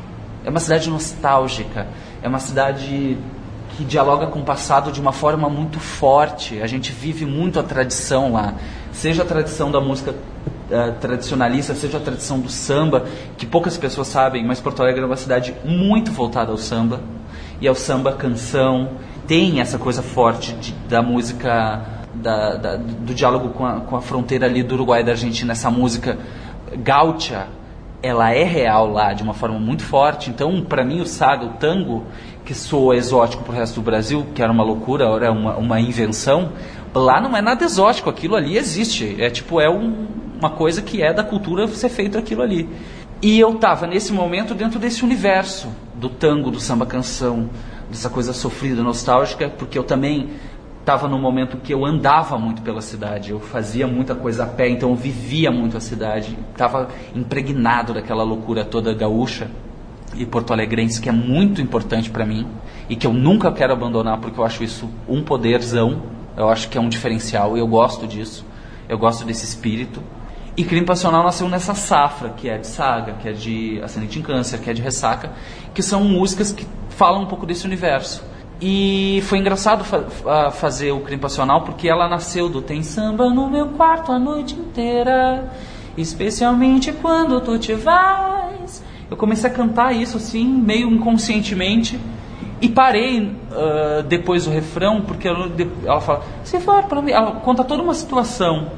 É uma cidade nostálgica. É uma cidade que dialoga com o passado de uma forma muito forte. A gente vive muito a tradição lá. Seja a tradição da música Uh, tradicionalista, seja a tradição do samba, que poucas pessoas sabem, mas Porto Alegre é uma cidade muito voltada ao samba, e ao samba canção, tem essa coisa forte de, da música, da, da, do diálogo com a, com a fronteira ali do Uruguai e da Argentina, essa música gaúcha, ela é real lá, de uma forma muito forte. Então, para mim, o Saga, o tango, que soa exótico pro resto do Brasil, que era uma loucura, era uma, uma invenção, lá não é nada exótico, aquilo ali existe, é tipo, é um uma coisa que é da cultura ser feito aquilo ali. E eu estava nesse momento dentro desse universo do tango, do samba canção, dessa coisa sofrida, nostálgica, porque eu também estava num momento que eu andava muito pela cidade, eu fazia muita coisa a pé, então eu vivia muito a cidade, estava impregnado daquela loucura toda gaúcha e porto-alegrense, que é muito importante para mim e que eu nunca quero abandonar, porque eu acho isso um poderzão, eu acho que é um diferencial e eu gosto disso, eu gosto desse espírito. E Crime Passional nasceu nessa safra, que é de Saga, que é de Acidente em Câncer, que é de Ressaca, que são músicas que falam um pouco desse universo. E foi engraçado fa- fazer o Crime Passional, porque ela nasceu do Tem Samba no meu quarto a noite inteira, especialmente quando tu te vais. Eu comecei a cantar isso assim, meio inconscientemente, e parei uh, depois do refrão, porque ela, ela fala, se for pra mim, ela conta toda uma situação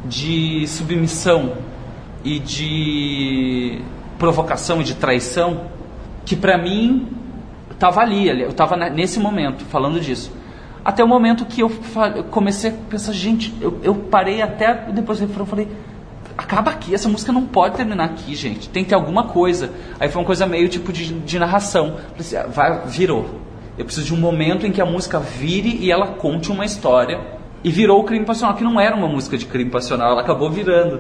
de submissão e de provocação e de traição que pra mim estava ali, eu estava nesse momento falando disso, até o momento que eu comecei a pensar, gente, eu, eu parei até depois do refrão, falei, acaba aqui, essa música não pode terminar aqui, gente, tem que ter alguma coisa. Aí foi uma coisa meio tipo de, de narração, falei assim, vai, virou, eu preciso de um momento em que a música vire e ela conte uma história. E virou o Crime Passional, que não era uma música de crime passional, ela acabou virando.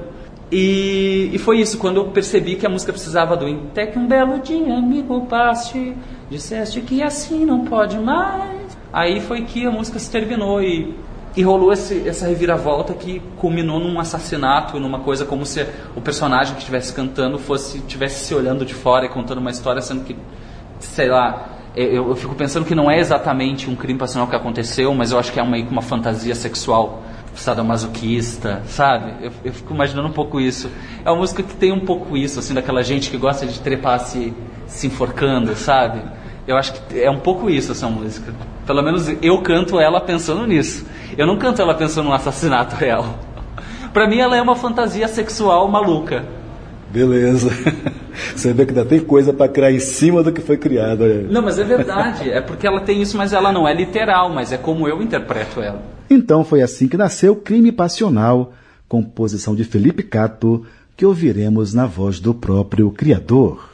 E, e foi isso, quando eu percebi que a música precisava do até que um belo dia me culpaste, disseste que assim não pode mais. Aí foi que a música se terminou e, e rolou esse, essa reviravolta que culminou num assassinato, numa coisa como se o personagem que estivesse cantando fosse estivesse se olhando de fora e contando uma história, sendo que, sei lá... Eu, eu fico pensando que não é exatamente um crime passional que aconteceu, mas eu acho que é uma, uma fantasia sexual sadomasoquista, sabe? Eu, eu fico imaginando um pouco isso. É uma música que tem um pouco isso, assim, daquela gente que gosta de trepar se, se enforcando, sabe? Eu acho que é um pouco isso, essa música. Pelo menos eu canto ela pensando nisso. Eu não canto ela pensando num assassinato real. Pra mim ela é uma fantasia sexual maluca. Beleza. Você vê que ainda tem coisa para criar em cima do que foi criado. Não, mas é verdade. É porque ela tem isso, mas ela não é literal, mas é como eu interpreto ela. Então foi assim que nasceu Crime Passional, composição de Felipe Cato, que ouviremos na voz do próprio criador.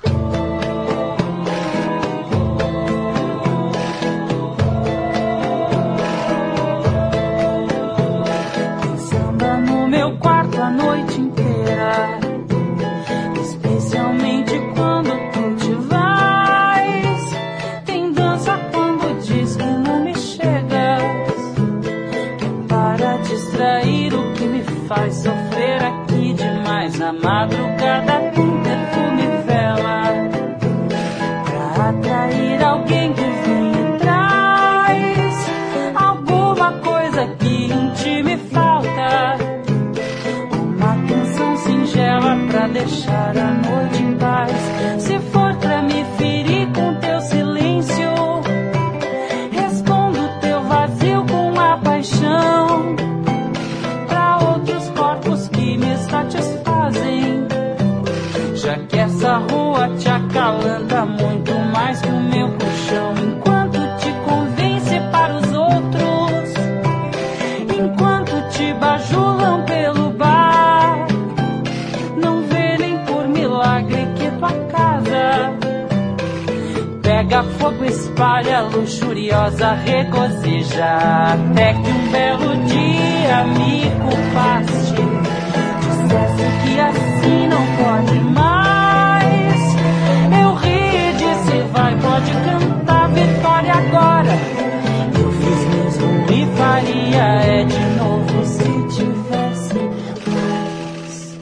Samba no meu quarto a noite inteira, especialmente quando tu te vais. Tem dança quando diz que não me chegas, que é para distrair o que me faz sofrer aqui demais. Na madrugada com perfume e vela, pra atrair alguém que vem e traz alguma coisa que em ti me falta. Uma canção singela pra deixar a noite em paz. Se for pra me ferir com teu silêncio, respondo teu vazio com a paixão. Pra outros corpos que me satisfazem, já que essa rua te acalanta muito mais que o meu colchão. Enquanto te convence para os outros, enquanto te bajulam pelo bar, não vê nem por milagre que tua casa pega fogo, espalha, luxuriosa, regozija, até que um belo dia me culpaste, disseste que assim não pode mais. Eu ri e disse, vai, pode cantar vitória agora. Eu fiz mesmo e faria é de novo se tivesse mais.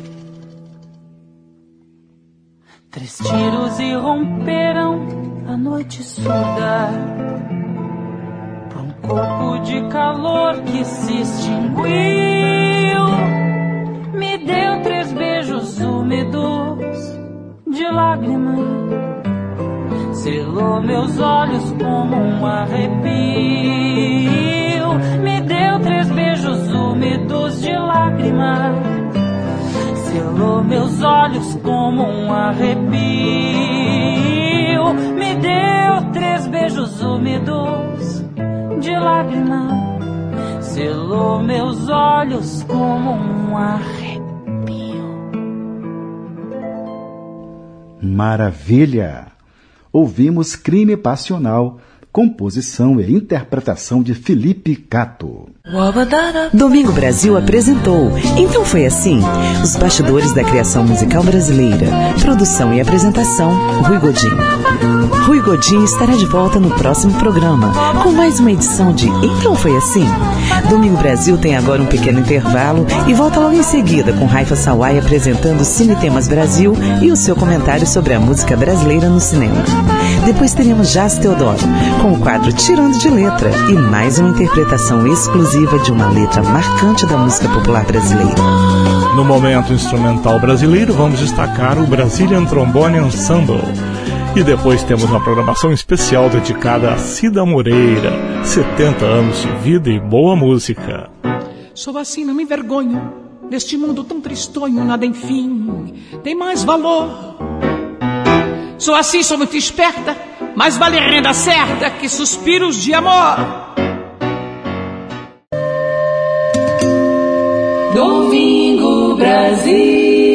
Três tiros e romperam a noite surda, pra um corpo de calor que se extinguiu. Me deu três beijos úmidos de lágrima, selou meus olhos como um arrepio. Me deu três beijos úmidos de lágrima, selou meus olhos como um arrepio. Me deu três beijos úmidos de lágrima, selou meus olhos como um arrepio. Maravilha! Ouvimos Crime Passional, composição e interpretação de Felipe Cato. Domingo Brasil apresentou Então Foi Assim, os bastidores da criação musical brasileira. Produção e apresentação, Rui Godinho. Rui Godinho estará de volta no próximo programa, com mais uma edição de Então Foi Assim. Domingo Brasil tem agora um pequeno intervalo e volta logo em seguida com Raifa Sawai apresentando Cine Temas Brasil e o seu comentário sobre a música brasileira no cinema. Depois teremos Jazz Teodoro, com o quadro Tirando de Letra e mais uma interpretação exclusiva de uma letra marcante da música popular brasileira. No momento instrumental brasileiro, vamos destacar o Brazilian Trombone Ensemble. E depois temos uma programação especial dedicada a Cida Moreira, setenta anos de vida e boa música. Sou assim, não me envergonho, neste mundo tão tristonho, nada enfim tem mais valor. Sou assim, sou muito esperta, mas vale renda certa que suspiros de amor. Domingo Brasil.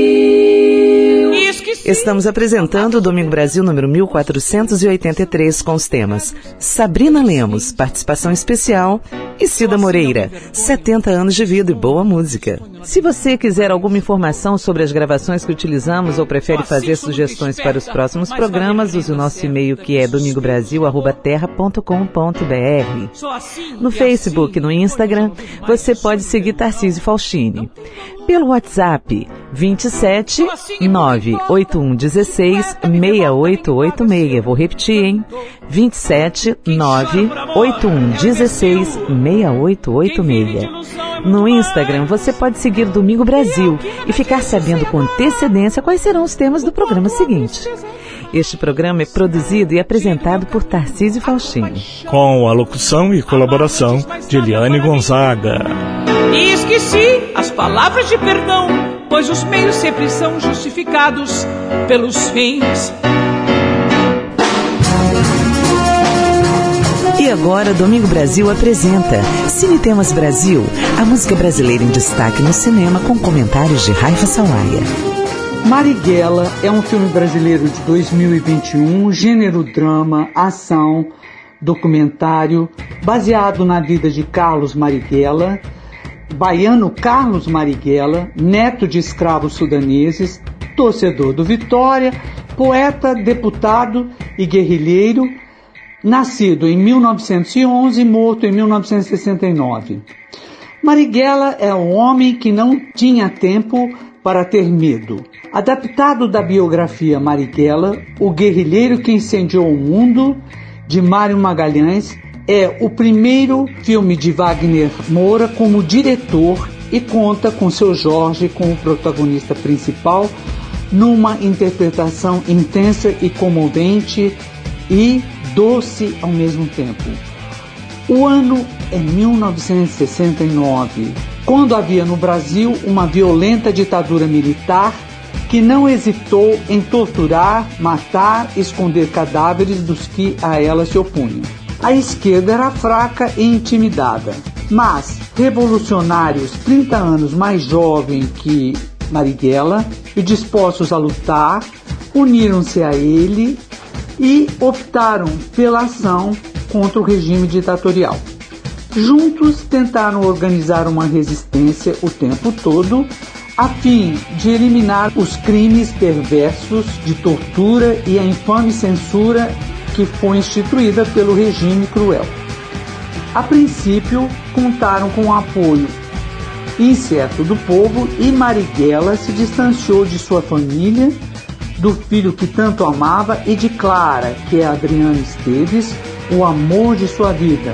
Estamos apresentando o Domingo Brasil número mil quatrocentos e oitenta e três com os temas Sabrina Lemos, participação especial, e Cida Moreira, setenta anos de vida e boa música. Se você quiser alguma informação sobre as gravações que utilizamos ou prefere fazer sugestões para os próximos programas, use o nosso e-mail que é domingobrasil arroba terra ponto com ponto br. No Facebook e no Instagram, você pode seguir Tarcísio Faustini. Pelo WhatsApp vinte e sete nove oito um um seis seis oito oito seis. Vou repetir, hein? vinte e sete nove oito um um seis seis oito oito seis. No Instagram, você pode seguir Domingo Brasil e ficar sabendo com antecedência quais serão os temas do programa seguinte. Este programa é produzido e apresentado por Tarcísio Faustini, com a locução e colaboração de Eliane Gonzaga. E esqueci as palavras de perdão pois os meios sempre são justificados pelos fins. E agora, Domingo Brasil apresenta Cine Temas Brasil, a música brasileira em destaque no cinema, com comentários de Raifa Sawaia. Marighella é um filme brasileiro de dois mil e vinte e um, gênero drama, ação, documentário, baseado na vida de Carlos Marighella, baiano Carlos Marighella, neto de escravos sudaneses, torcedor do Vitória, poeta, deputado e guerrilheiro, nascido em mil novecentos e onze e morto em mil novecentos e sessenta e nove. Marighella é um homem que não tinha tempo para ter medo. Adaptado da biografia Marighella, O Guerrilheiro que Incendiou o Mundo, de Mário Magalhães, é o primeiro filme de Wagner Moura como diretor e conta com seu Jorge como protagonista principal, numa interpretação intensa e comovente e doce ao mesmo tempo. O ano é mil novecentos e sessenta e nove, quando havia no Brasil uma violenta ditadura militar que não hesitou em torturar, matar e esconder cadáveres dos que a ela se opunham. A esquerda era fraca e intimidada, mas revolucionários trinta anos mais jovens que Marighella e dispostos a lutar, uniram-se a ele e optaram pela ação contra o regime ditatorial. Juntos tentaram organizar uma resistência o tempo todo, a fim de eliminar os crimes perversos de tortura e a infame censura que foi instituída pelo regime cruel. A princípio, contaram com o apoio incerto do povo e Marighella se distanciou de sua família, do filho que tanto amava e de Clara, que é Adriana Esteves, o amor de sua vida.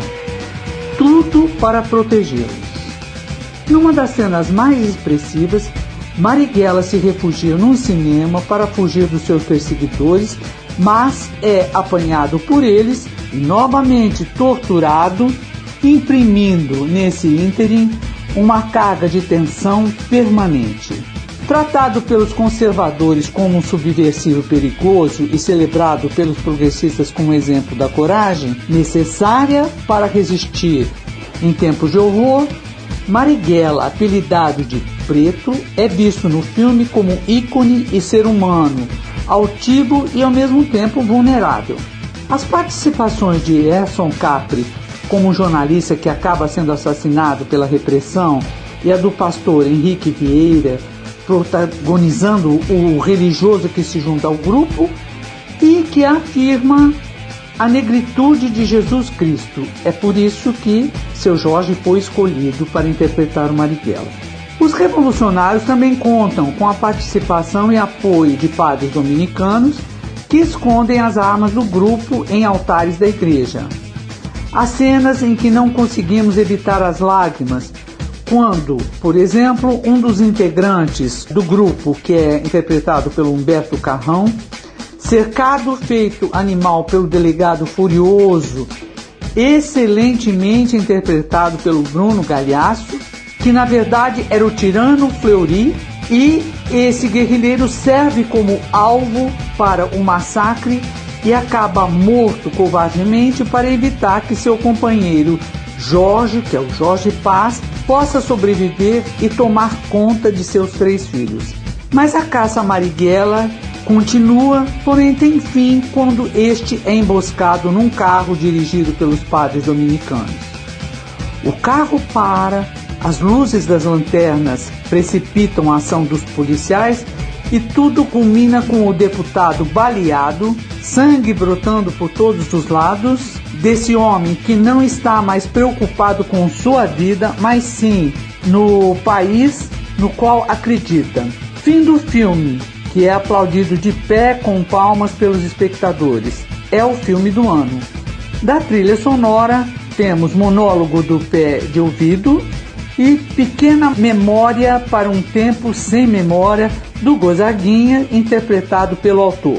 Tudo para protegê-los. Numa das cenas mais expressivas, Marighella se refugia num cinema para fugir dos seus perseguidores, mas é apanhado por eles e novamente torturado, imprimindo nesse ínterim uma carga de tensão permanente. Tratado pelos conservadores como um subversivo perigoso e celebrado pelos progressistas como exemplo da coragem necessária para resistir em tempos de horror, Marighella, apelidado de Preto, é visto no filme como ícone e ser humano, altivo e ao mesmo tempo vulnerável. As participações de Erson Capri como um jornalista que acaba sendo assassinado pela repressão e a do pastor Henrique Vieira protagonizando o religioso que se junta ao grupo e que afirma a negritude de Jesus Cristo. É por isso que seu Jorge foi escolhido para interpretar o Marighella. Os revolucionários também contam com a participação e apoio de padres dominicanos que escondem as armas do grupo em altares da igreja. Há cenas em que não conseguimos evitar as lágrimas, quando, por exemplo, um dos integrantes do grupo, que é interpretado pelo Humberto Carrão, cercado feito animal pelo delegado Furioso, excelentemente interpretado pelo Bruno Galhaço, que na verdade era o tirano Fleury, e esse guerrilheiro serve como alvo para o massacre e acaba morto covardemente para evitar que seu companheiro Jorge, que é o Jorge Paz, possa sobreviver e tomar conta de seus três filhos. Mas a caça a Marighella continua, porém tem fim quando este é emboscado num carro dirigido pelos padres dominicanos. O carro para, as luzes das lanternas precipitam a ação dos policiais e tudo culmina com o deputado baleado, sangue brotando por todos os lados, desse homem que não está mais preocupado com sua vida, mas sim no país no qual acredita. Fim do filme, que é aplaudido de pé com palmas pelos espectadores. É o filme do ano. Da trilha sonora, temos Monólogo do Pé de Ouvido e Pequena Memória para um Tempo Sem Memória, do Gonzaguinha, interpretado pelo autor.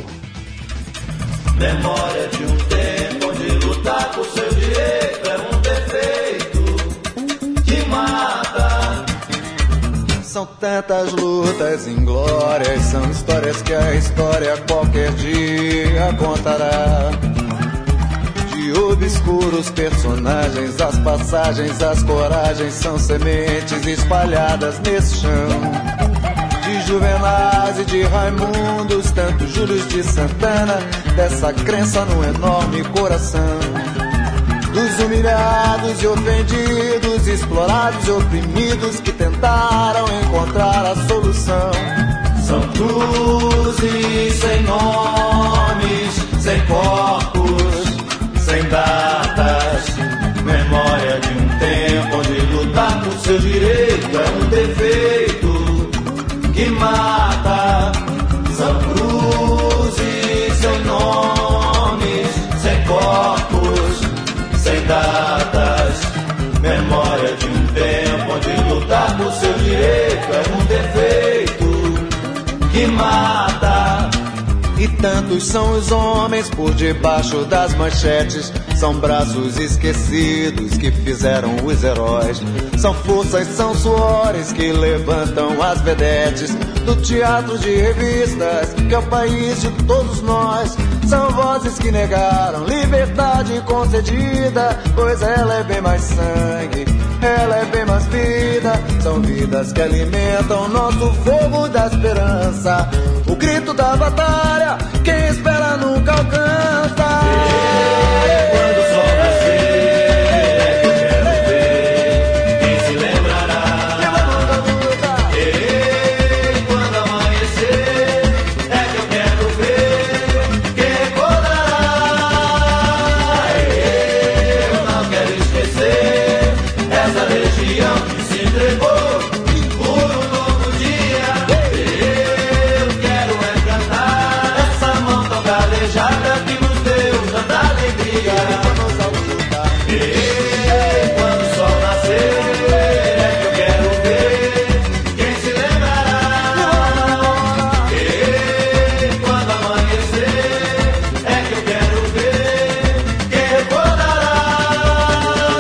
Memória de um tempo onde lutar por seu direito é um defeito que mata. São tantas lutas inglórias, são histórias que a história qualquer dia contará. De obscuros personagens, as passagens, as coragens são sementes espalhadas nesse chão. De Juvenais e de Raimundos, tantos Júlios de Santana, dessa crença no enorme coração. Dos humilhados e ofendidos, explorados e oprimidos que tentaram encontrar a solução. São cruzes sem nomes, sem corpos, sem datas. Memória de um tempo onde lutar por seu direito é um defeito que mata. São cruzes sem nomes, sem corpos, sem datas. Memória de um tempo onde lutar por seu direito é um defeito que mata. E tantos são os homens por debaixo das manchetes. São braços esquecidos que fizeram os heróis. São forças, são suores que levantam as vedetes do teatro de revistas, que é o país de todos nós. São vozes que negaram liberdade concedida, pois ela é bem mais sangue, ela é bem mais vida. São vidas que alimentam nosso fogo da esperança. O grito da batalha, quem espera nunca alcança. Quando o sol nascer, é que eu quero ver quem se lembrará. Ei, quando amanhecer, é que eu quero ver quem recordará. Eu não quero esquecer essa legião que se entregou por um novo dia. Eu quero é cantar essa mão tão calejada que nos deu tanta alegria. Ei, quando o sol nascer, é que eu quero ver quem se lembrará. Ei, quando amanhecer, é que eu quero ver quem recordará.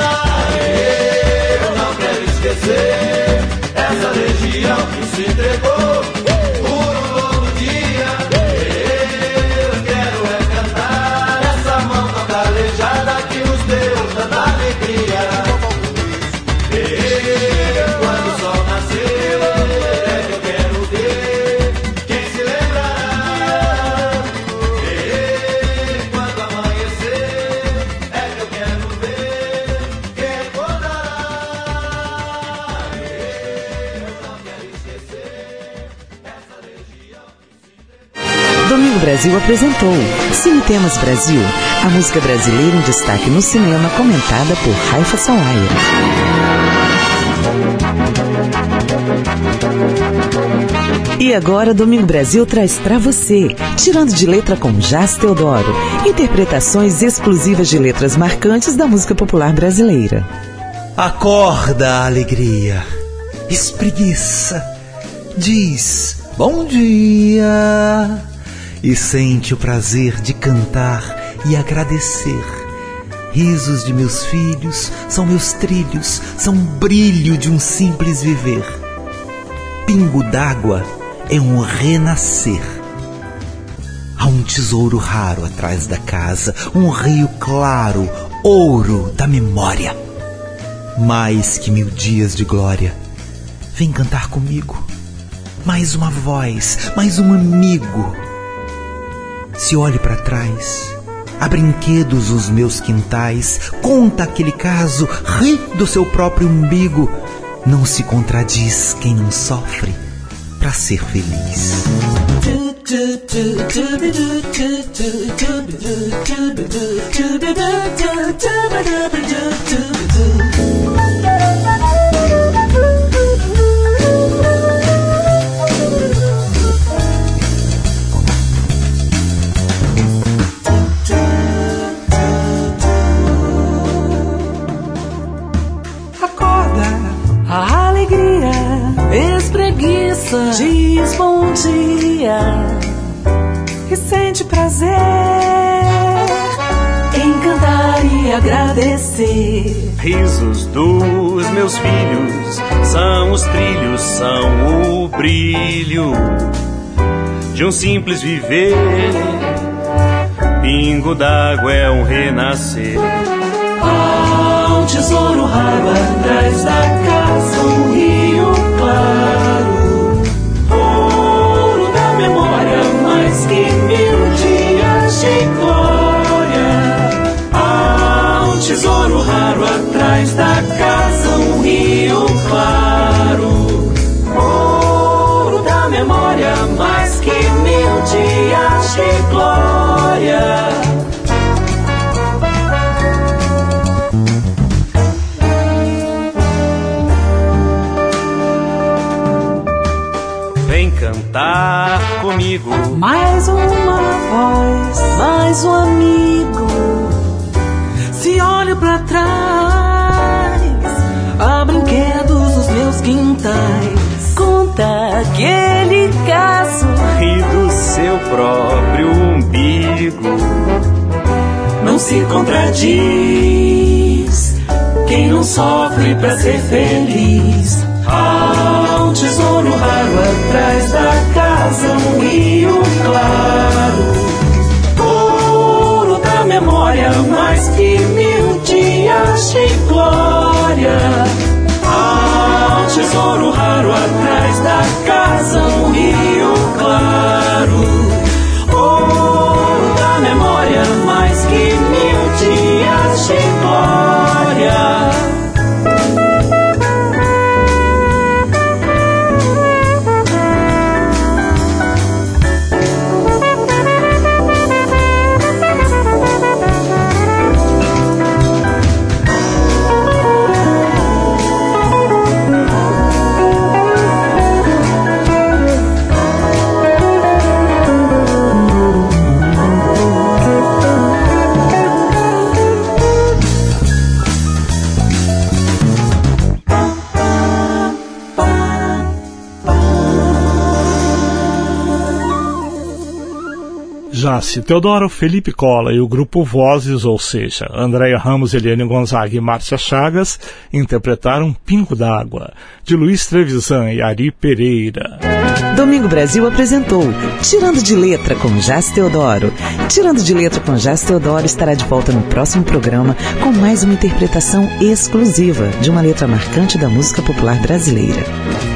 Eu não quero esquecer essa legião que se entregou por um novo dia. Eu quero é cantar essa mão tão calejada que nos deu tanta alegria. Ei, quando o sol nascer, é que eu quero ver quem se lembrará. Ei, quando amanhecer, é que eu quero ver quem recordará. Eu não quero esquecer essa legião. Domingo Brasil apresentou Cine Temas Brasil, a música brasileira em destaque no cinema, comentada por Raifa Salaya. E agora Domingo Brasil traz pra você Tirando de Letra com Jás Teodoro, interpretações exclusivas de letras marcantes da música popular brasileira. Acorda, alegria, espreguiça, diz bom dia e sente o prazer de cantar e agradecer. Risos de meus filhos são meus trilhos, são brilho de um simples viver. Pingo d'água é um renascer. Há um tesouro raro atrás da casa, um rio claro, ouro da memória. Mais que mil dias de glória, vem cantar comigo. Mais uma voz, mais um amigo. Se olhe para trás, há brinquedos os meus quintais. Conta aquele caso, ri do seu próprio umbigo. Não se contradiz quem não sofre pra ser feliz. A alegria espreguiça, diz bom dia e sente prazer em cantar e agradecer. Risos dos meus filhos são os trilhos, são o brilho de um simples viver. Pingo d'água é um renascer. Há um tesouro raro atrás da casa, um rio claro, ouro da memória, mais que mil dias de glória. Há um tesouro raro atrás da casa, um rio claro, ouro da memória, mais que mil dias de glória. Vem cantar comigo. Mais uma voz, mais um amigo. Se olho pra trás, há brinquedos nos meus quintais. Conta aquele caso E do seu próprio umbigo. não se contradiz. Quem não sofre pra ser feliz. Há um tesouro raro atrás da casa, um rio claro, ouro da memória, mais que mil dias de glória. Há um tesouro raro atrás da casa, um rio claro, ouro da memória, mais que mil dias de glória. Jace Teodoro, Felipe Cola e o grupo Vozes, ou seja, Andréia Ramos, Eliane Gonzaga e Márcia Chagas, interpretaram Pingo d'Água, de Luiz Trevisan e Ari Pereira. Domingo Brasil apresentou Tirando de Letra com Jace Teodoro. Tirando de Letra com Jace Teodoro estará de volta no próximo programa com mais uma interpretação exclusiva de uma letra marcante da música popular brasileira.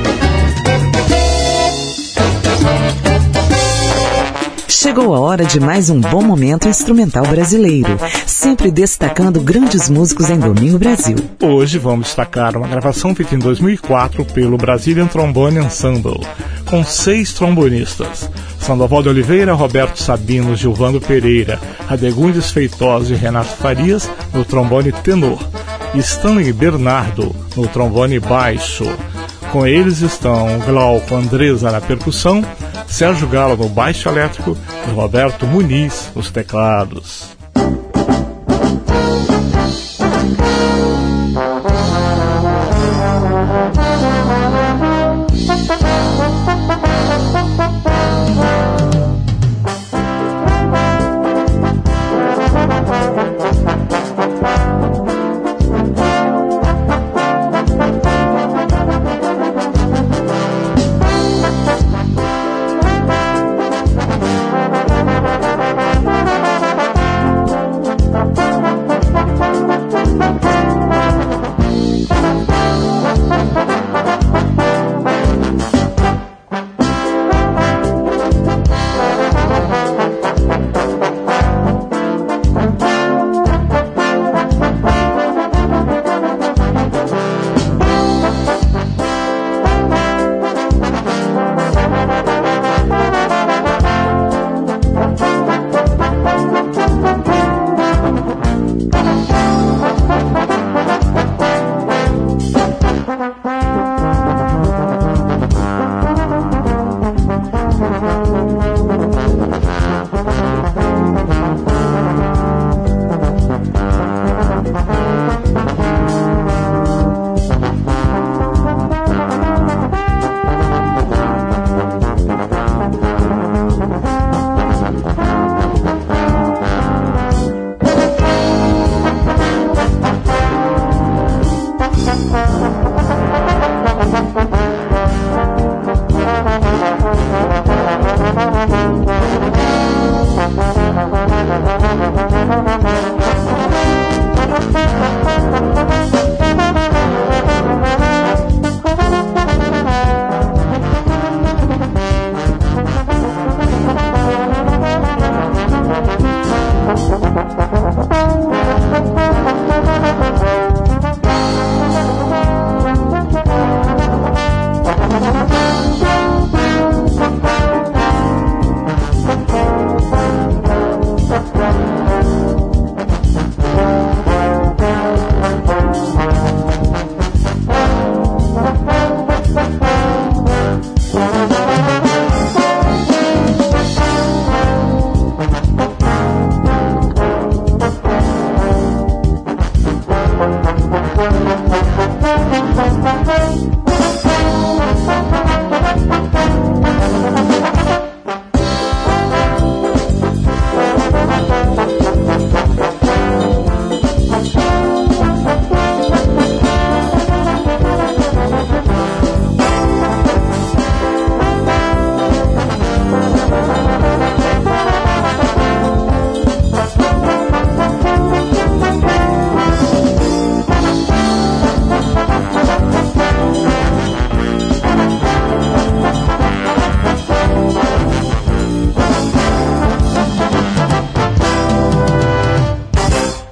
Chegou a hora de mais um bom momento instrumental brasileiro, sempre destacando grandes músicos em Domingo Brasil. Hoje vamos destacar uma gravação feita em dois mil e quatro pelo Brazilian Trombone Ensemble, com seis trombonistas: Sandoval de Oliveira, Roberto Sabino, Gilvando Pereira, Adegundes Feitosa e Renato Farias no trombone tenor, e Stanley Bernardo no trombone baixo. Com eles estão Glauco Andresa na percussão, Sérgio Galo no baixo elétrico e Roberto Muniz nos teclados.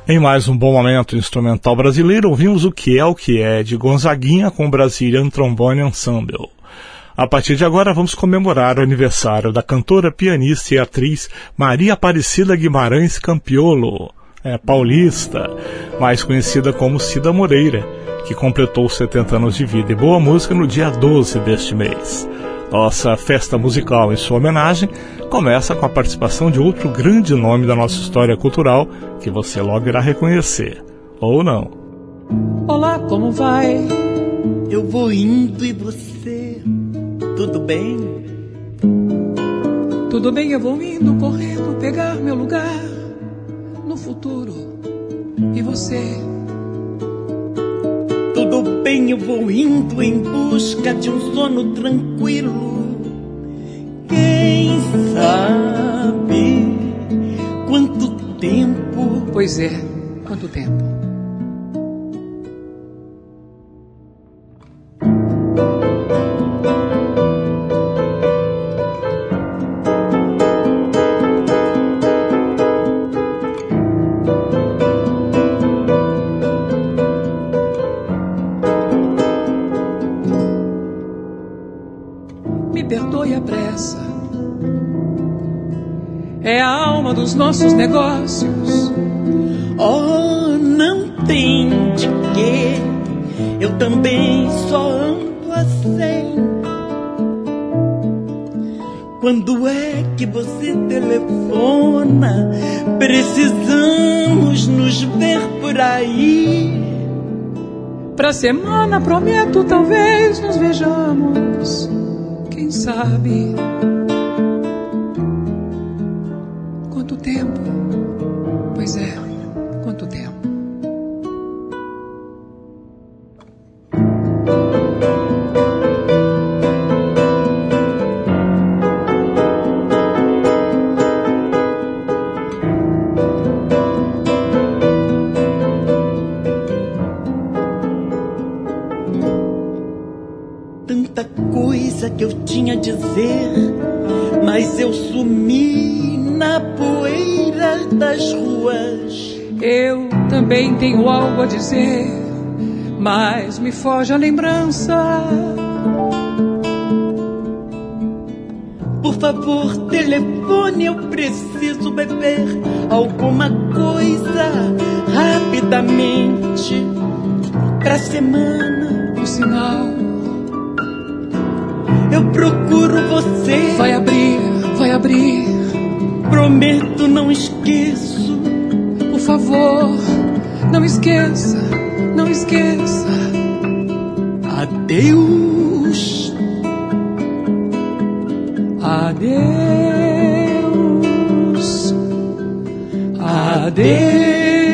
Em mais um bom momento instrumental brasileiro, ouvimos O Que É O Que É, de Gonzaguinha com Brazilian Trombone Ensemble. A partir de agora vamos comemorar o aniversário da cantora, pianista e atriz Maria Aparecida Guimarães Campiolo, é, paulista, mais conhecida como Cida Moreira, que completou setenta anos de vida e boa música no dia doze deste mês. Nossa festa musical em sua homenagem começa com a participação de outro grande nome da nossa história cultural, que você logo irá reconhecer, ou não. Olá, como vai? Eu vou indo e você? Tudo bem? Tudo bem, eu vou indo, correndo, pegar meu lugar no futuro. E você? Tudo bem, eu vou indo em busca de um sono tranquilo. Quem sabe quanto tempo? Pois é, quanto tempo? É a alma dos nossos negócios. Oh, não tem de quê. Eu também só ando assim. Quando é que você telefona? Precisamos nos ver por aí. Pra semana prometo, talvez nos vejamos. Quem sabe? Quanto tempo? Pois é, quanto tempo? Tanta coisa que eu tinha a dizer, mas eu sumi na poeira das ruas. Eu também tenho algo a dizer, mas me foge a lembrança. Por favor, telefone, eu preciso beber alguma coisa rapidamente. Pra semana, por sinal, eu procuro você. Vai abrir, vai abrir. Prometo, não esqueço. Por favor, não esqueça, não esqueça. Adeus. Adeus. Adeus.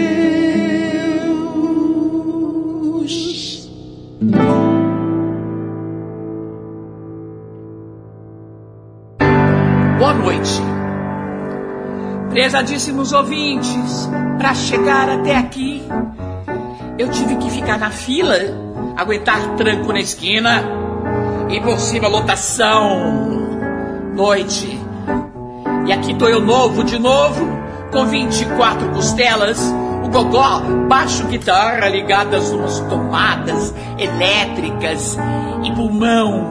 Boa noite. Prezadíssimos ouvintes, para chegar até aqui, eu tive que ficar na fila, aguentar tranco na esquina e por cima lotação. Noite. E aqui tô eu novo de novo, com vinte e quatro costelas, o gogó, baixo, guitarra ligadas umas tomadas elétricas e pulmão.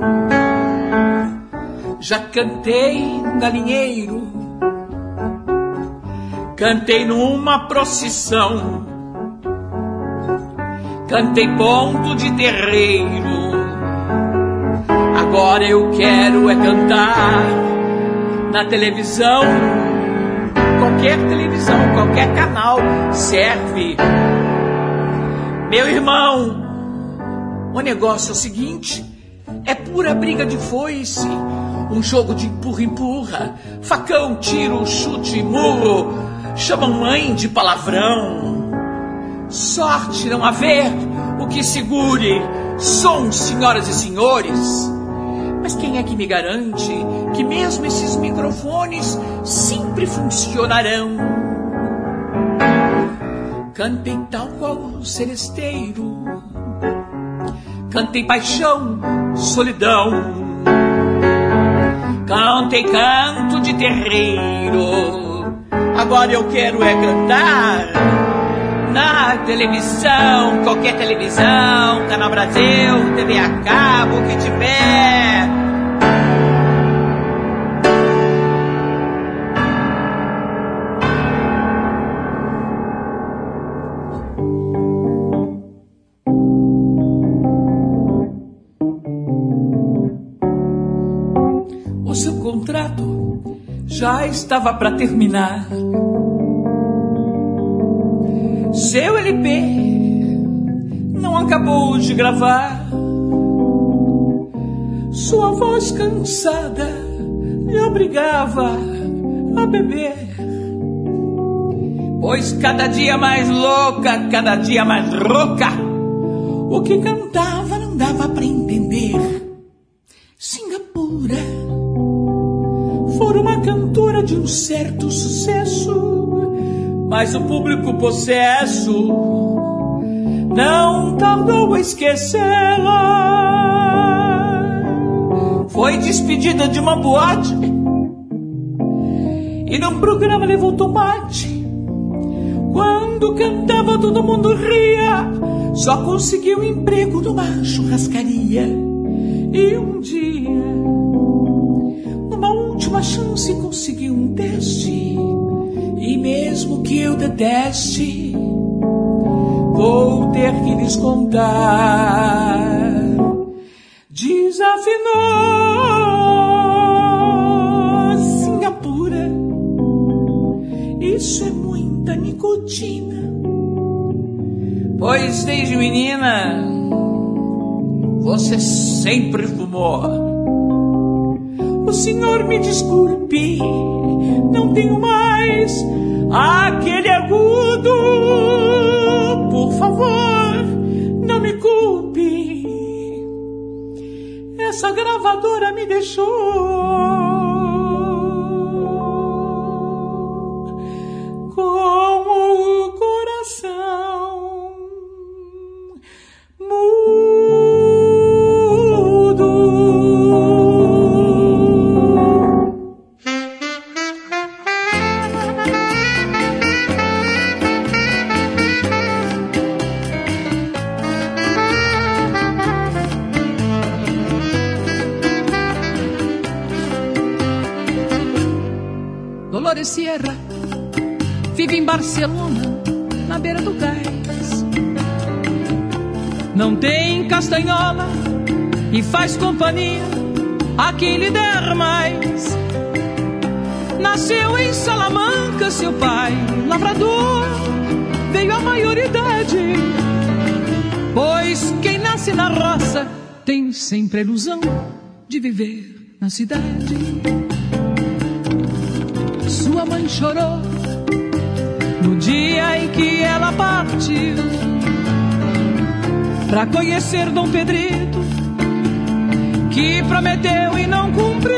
Já cantei num galinheiro, cantei numa procissão, cantei ponto de terreiro. Agora eu quero é cantar na televisão. Qualquer televisão, qualquer canal serve. Meu irmão, o negócio é o seguinte: é pura briga de foice, um jogo de empurra-empurra, facão, tiro, chute, murro, chamam mãe de palavrão. Sorte não haver o que segure som, senhoras e senhores. Mas quem é que me garante que mesmo esses microfones sempre funcionarão? Cantei tal qual o celesteiro, cantei paixão, solidão, cantei canto de terreiro. Agora eu quero é cantar a televisão, qualquer televisão, Canal Brasil, T V a cabo, o que tiver. O seu contrato já estava para terminar. Seu L P não acabou de gravar. Sua voz cansada lhe obrigava a beber, pois cada dia mais louca, cada dia mais rouca, o que cantava não dava para entender. Singapura fora uma cantora de um certo sucesso, mas o público possesso não tardou a esquecê-la. Foi despedida de uma boate e num programa levou tomate. Quando cantava todo mundo ria, só conseguiu emprego numa churrascaria. E um dia, numa última chance, conseguiu um teste. E mesmo que eu deteste, vou ter que lhes contar. Desafinou Singapura, isso é muita nicotina, pois desde menina você sempre fumou. O senhor me desculpe, não tenho mais aquele agudo. Por favor, não me culpe, essa gravadora me deixou com o coração mudo. Dolores Sierra vive em Barcelona, na beira do cais. Não tem castanhola e faz companhia a quem lhe der mais. Nasceu em Salamanca, seu pai, lavrador, veio à maioridade, pois quem nasce na roça tem sempre a ilusão de viver na cidade. Sua mãe chorou no dia em que ela partiu pra conhecer Dom Pedrito, que prometeu e não cumpriu.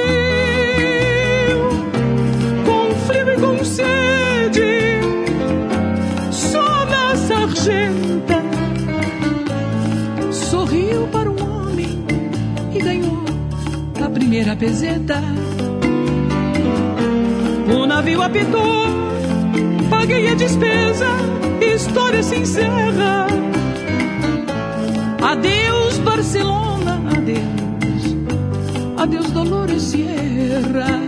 Com frio e com sede, só na sarjenta, sorriu para um homem e ganhou a primeira peseta. O navio apitou, paguei a despesa, história se encerra. Adeus Barcelona, adeus, adeus Dolores Sierra.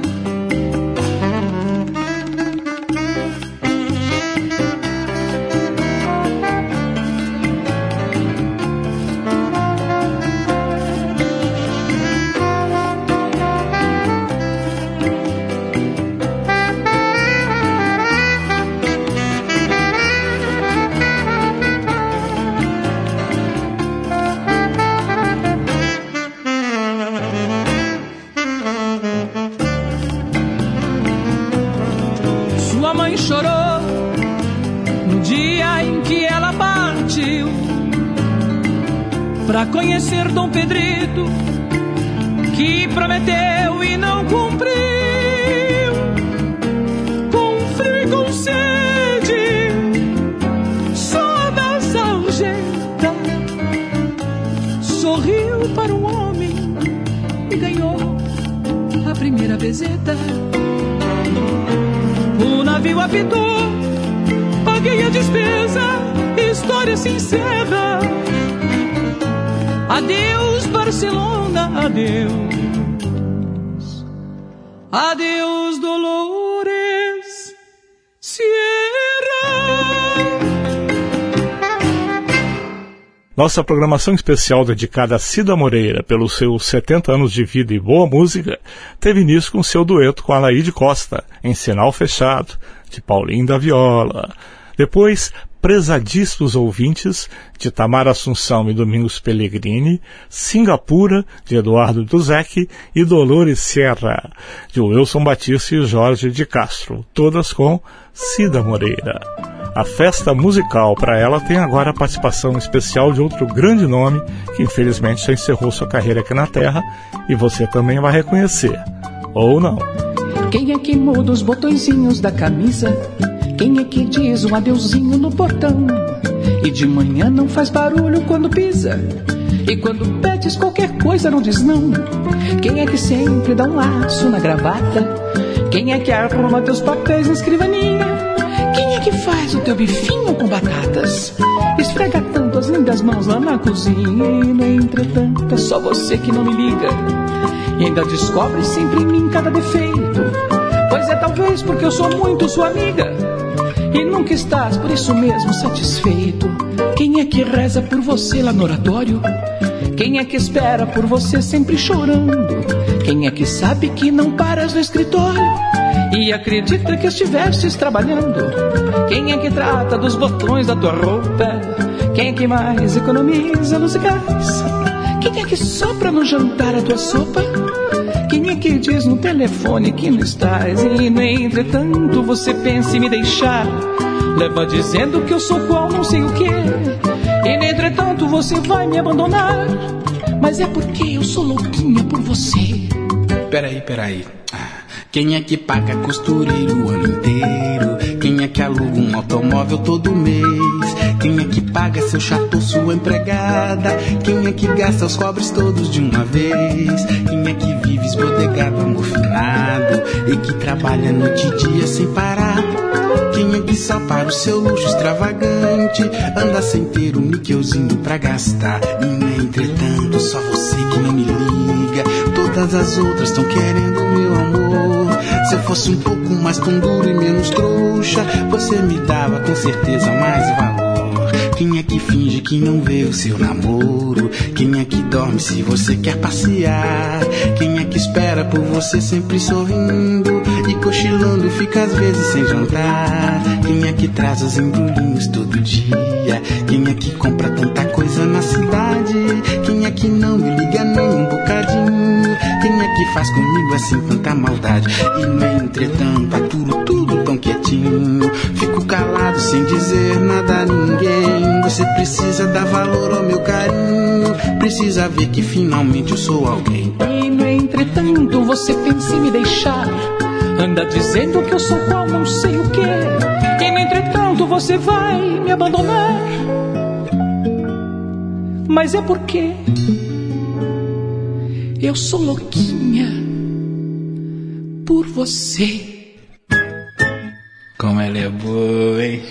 Chorou no dia em que ela partiu pra conhecer Dom Pedrito, que prometeu e não cumpriu. Com frio e com sede, só da sarjenta, sorriu para um homem e ganhou a primeira peseta. O navio apitou, paguei a despesa, história se encerra. Adeus, Barcelona, adeus. Adeus, Dolores Sierra. Nossa programação especial dedicada a Cida Moreira pelos seus setenta anos de vida e boa música teve início com seu dueto com Alaide Costa, em Sinal Fechado, de Paulinho da Viola. Depois, Prezadíssimos Ouvintes, de Tamara Assunção e Domingos Pellegrini, Singapura, de Eduardo Duzec, e Dolores Sierra, de Wilson Batista e Jorge de Castro, todas com Cida Moreira. A festa musical para ela tem agora a participação especial de outro grande nome que infelizmente já encerrou sua carreira aqui na Terra e você também vai reconhecer, ou não. Quem é que muda os botõezinhos da camisa? Quem é que diz um adeuzinho no portão? E de manhã não faz barulho quando pisa? E quando pedes qualquer coisa não diz não? Quem é que sempre dá um laço na gravata? Quem é que arruma teus papéis na escrivaninha? Quem é que faz o teu bifinho com batatas? Esfrega tanto as lindas mãos lá na cozinha. E no entretanto é só você que não me liga. E ainda descobre sempre em mim cada defeito. Pois é talvez porque eu sou muito sua amiga e nunca estás por isso mesmo satisfeito. Quem é que reza por você lá no oratório? Quem é que espera por você sempre chorando? Quem é que sabe que não paras no escritório e acredita que estivestes trabalhando? Quem é que trata dos botões da tua roupa? Quem é que mais economiza luz e gás? Quem é que sopra no jantar a tua sopa? Quem é que diz no telefone que não estás? E no entretanto você pensa em me deixar, leva dizendo que eu sou qual não sei o quê. E no entretanto você vai me abandonar, mas é porque eu sou louquinha por você. Peraí, peraí. Quem é que paga costureiro o ano inteiro? Quem é que aluga um automóvel todo mês? Quem é que paga seu chato, sua empregada? Quem é que gasta os cobres todos de uma vez? Quem é que vive esbodegado, amofinado e que trabalha noite e dia sem parar? Quem é que só para o seu luxo extravagante anda sem ter um níquelzinho pra gastar? E no entretanto só você que não me liga, todas as outras estão querendo o meu amor. Se eu fosse um pouco mais pão duro e menos trouxa, você me dava com certeza mais valor. Quem é que finge que não vê o seu namoro? Quem é que dorme se você quer passear? Quem é que espera por você sempre sorrindo e cochilando fica às vezes sem jantar? Quem é que traz os embrulhinhos todo dia? Quem é que compra tanta coisa na cidade? Quem é que não me liga nem um bocadinho? Quem é que faz comigo assim tanta maldade? E no entretanto aturo tudo tão quietinho, fico calado sem dizer nada a ninguém. Você precisa dar valor ao meu carinho, precisa ver que finalmente eu sou alguém. E no entretanto você pensa em me deixar, anda dizendo que eu sou qual não sei o quê. E no entretanto você vai me abandonar, mas é porque eu sou louquinha por você. Como ela é boa, hein?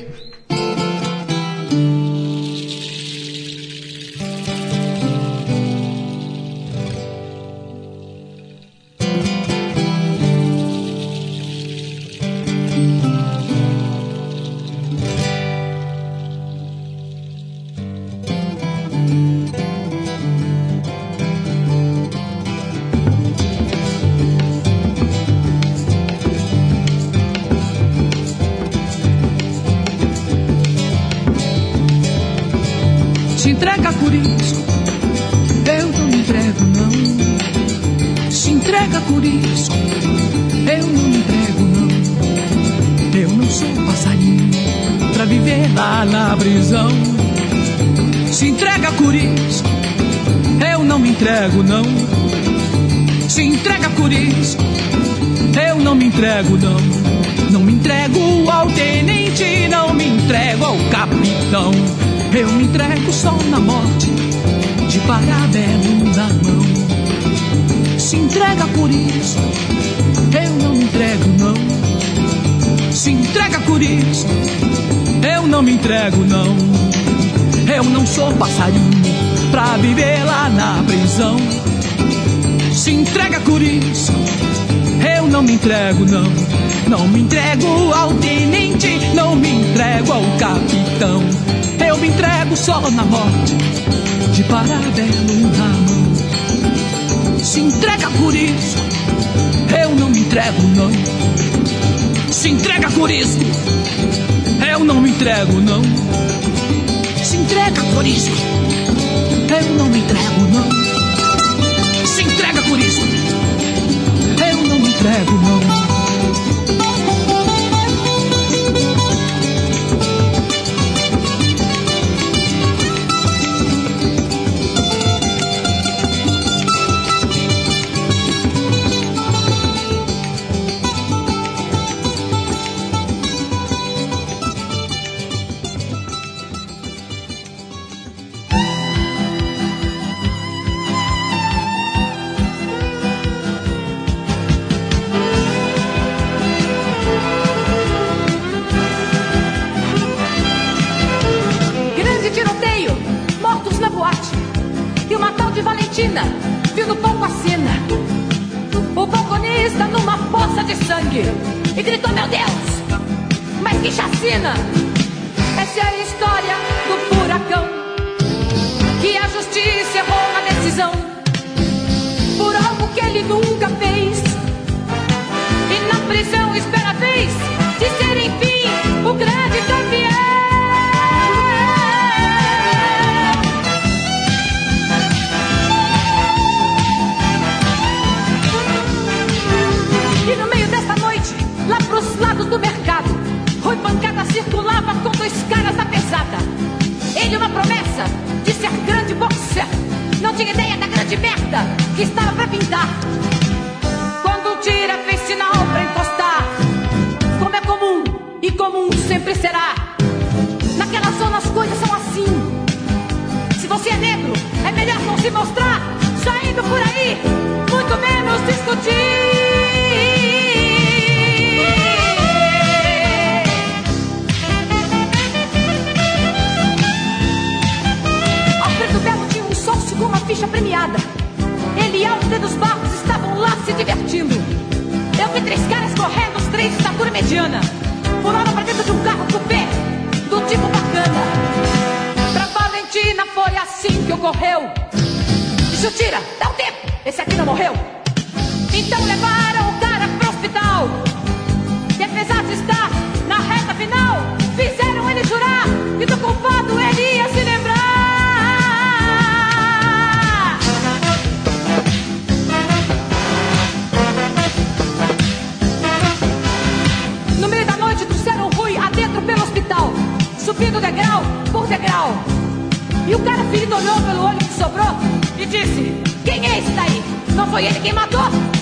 Se entrega por isso, eu não me entrego não. Se entrega por isso, eu não me entrego não. Eu não sou passarinho pra viver lá na prisão. Se entrega por isso, eu não me entrego não. Se entrega por isso, eu não me entrego não. Não me entrego ao tenente, não me entrego ao capitão. Eu me entrego só na morte, de parabéns na mão. Se entrega por isso, eu não me entrego não. Se entrega por isso, eu não me entrego não. Eu não sou passarinho pra viver lá na prisão. Se entrega Corisco, eu não me entrego não. Não me entrego ao tenente, não me entrego ao capitão. Eu me entrego só na morte, de paradelo na mão. Se entrega Corisco, eu não me entrego não. Se entrega Corisco, eu não me entrego não. Se entrega Corisco, eu não me entrego não. Se entrega Corisco, eu não me entrego não. Viu no palco a cena o balconista numa poça de sangue e gritou: meu Deus, mas que chacina! Essa é a história do furacão, que a justiça errou na decisão por algo que ele nunca fez, e na prisão espera a vez de ser enfim o grande campeão. Lá pros lados do mercado, Rui Pancada circulava com dois caras da pesada. Ele uma promessa de ser grande boxer, não tinha ideia da grande merda que estava pra pintar. Quando o tira fez sinal pra encostar, como é comum e comum sempre será, naquela zona as coisas são assim. Se você é negro, é melhor não se mostrar, saindo por aí, muito menos discutir. Com uma ficha premiada, ele e Alfredo Barros estavam lá se divertindo. Eu vi três caras correndo, os três de estatura mediana, pularam pra dentro de um carro cupê do tipo bacana. Pra Valentina foi assim que ocorreu. Disse: tira, dá um tempo, esse aqui não morreu. Então levaram o cara pro hospital, e apesar de estar na reta final, fizeram ele jurar que do culpado ele ia se lembrar. Pelo hospital, subindo degrau por degrau, e o cara ferido olhou pelo olho que sobrou e disse: quem é esse daí? Não foi ele quem matou?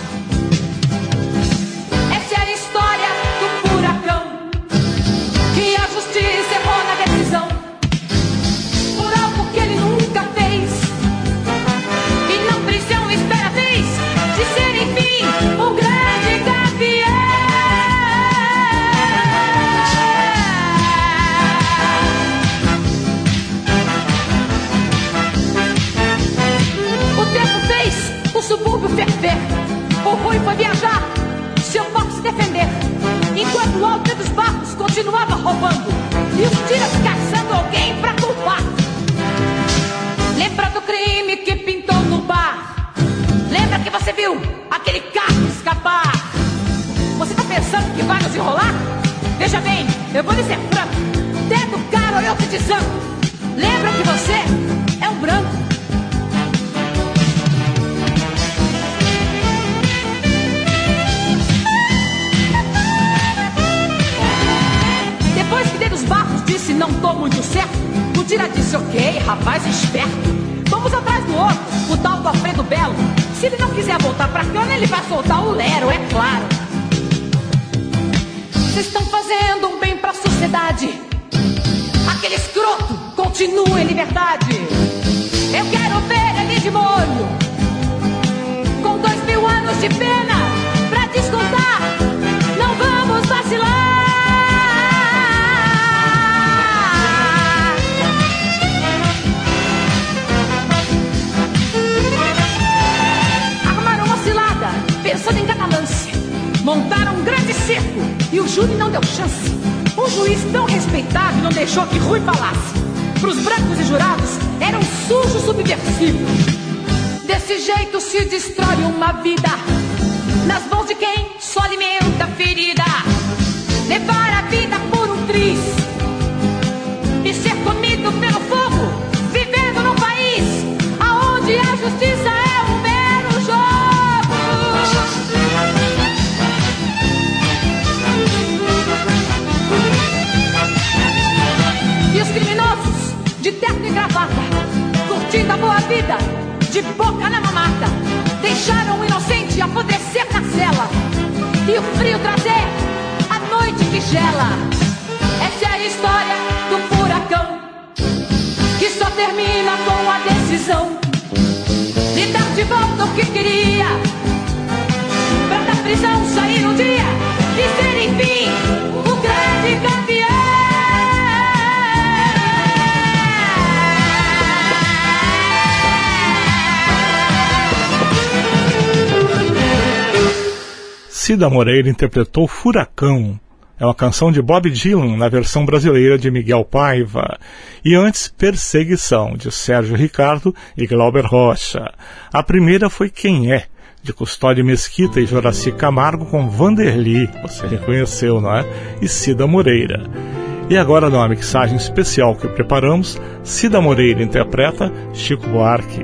Essa é a história do furacão, que a justiça errou na decisão por algo que ele nunca fez, e na prisão espera a vez de ser enfim um grande campeão. O subúrbio ferver, o Rui foi viajar, seu foco se defender, enquanto o Alfredo dos Barros continuava roubando e os tiras caçando alguém pra culpar. Lembra do crime que pintou no bar? Lembra que você viu aquele carro escapar? Você tá pensando que vai nos enrolar? Veja bem, eu vou lhe ser franco, dedo caro eu te desanco. Lembra que você é um branco. Depois que Dedos Barros disse não tô muito certo, o tira disse: ok, rapaz esperto, vamos atrás do outro, o tal do Alfredo Belo. Se ele não quiser voltar pra cana, ele vai soltar o lero, é claro. Vocês estão fazendo um bem pra sociedade, aquele escroto continua em liberdade. Eu quero ver ele de molho, com dois mil anos de pena pra descontar. Não vamos vacilar. júri não deu chance. Um juiz tão respeitado não deixou que Rui falasse. Pros brancos e jurados, era um sujo subversivo. Desse jeito se destrói uma vida, nas mãos de quem só alimenta a ferida. Levar a vida por um triz e ser comido pelo fogo, vivendo num país aonde a justiça é um mero jogo. E os criminosos de terno e gravata, curtindo a boa vida, de boca na mamata, deixaram o inocente apodrecer na cela e o frio trazer a noite que gela. Essa é a história do furacão, que só termina com a decisão de dar de volta o que queria, pra da prisão sair um dia e ser enfim o grande campeão. Cida Moreira interpretou Furacão. É uma canção de Bob Dylan na versão brasileira de Miguel Paiva. E antes, Perseguição, de Sérgio Ricardo e Glauber Rocha. A primeira foi Quem É, de Custódio Mesquita e Joraci Camargo com Vanderly, você reconheceu, não é? E Cida Moreira. E agora, numa mixagem especial que preparamos, Cida Moreira interpreta Chico Buarque.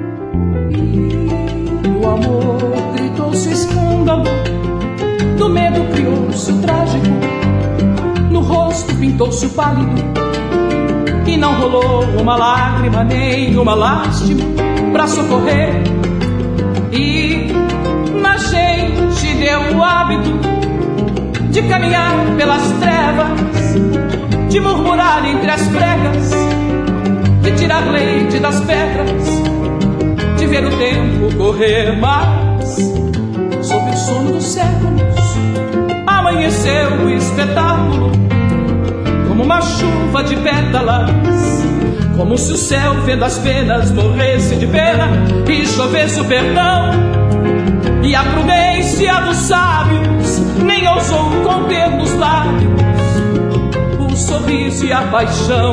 O amor gritou-se escândalo, do medo criou-se o trágico, no rosto pintou-se o pálido, e não rolou uma lágrima nem uma lástima pra socorrer. E na gente deu o hábito de caminhar pelas trevas, de murmurar entre as pregas, de tirar leite das pedras, de ver o tempo correr. Mas sob o sono dos séculos amanheceu o espetáculo, como uma chuva de pétalas, como se o céu vendo as penas morresse de pena e chovesse o perdão. E a prudência dos sábios nem ousou conter nos lábios o sorriso e a paixão,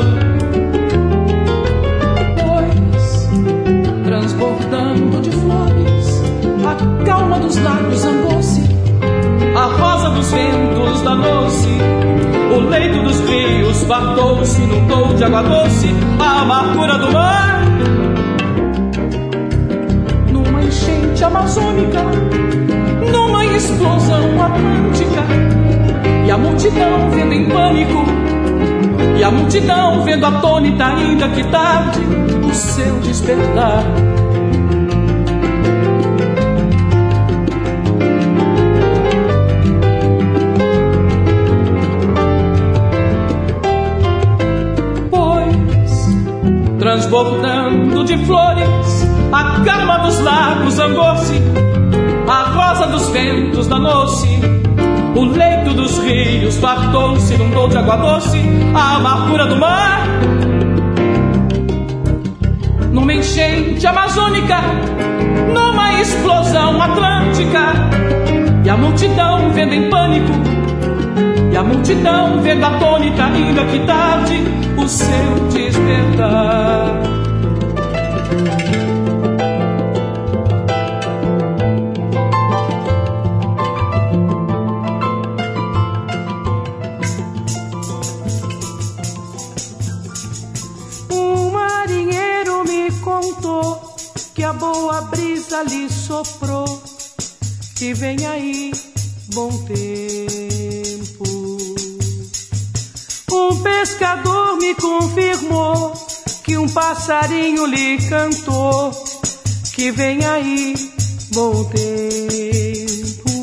pois transbordando de flores a calma dos lábios zangou-se, a rosa dos ventos danou-se, o leito dos rios fartou-se, inundou de água doce a amargura do mar. Numa enchente amazônica, numa explosão atlântica, e a multidão vendo em pânico, e a multidão vendo atônita, ainda que tarde, o seu despertar. Transbordando de flores, a calma dos lagos zangou-se, a rosa dos ventos danou-se, o leito dos rios fartou-se, inundou de água doce a amargura do mar. Numa enchente amazônica, numa explosão atlântica, e a multidão vendo em pânico, e a multidão vendo atônita, ainda que tarde, o seu despertar. Um marinheiro me contou que a boa brisa lhe soprou, que vem aí bom tempo. Um pescador me confirmou que um passarinho lhe cantou, que vem aí bom tempo.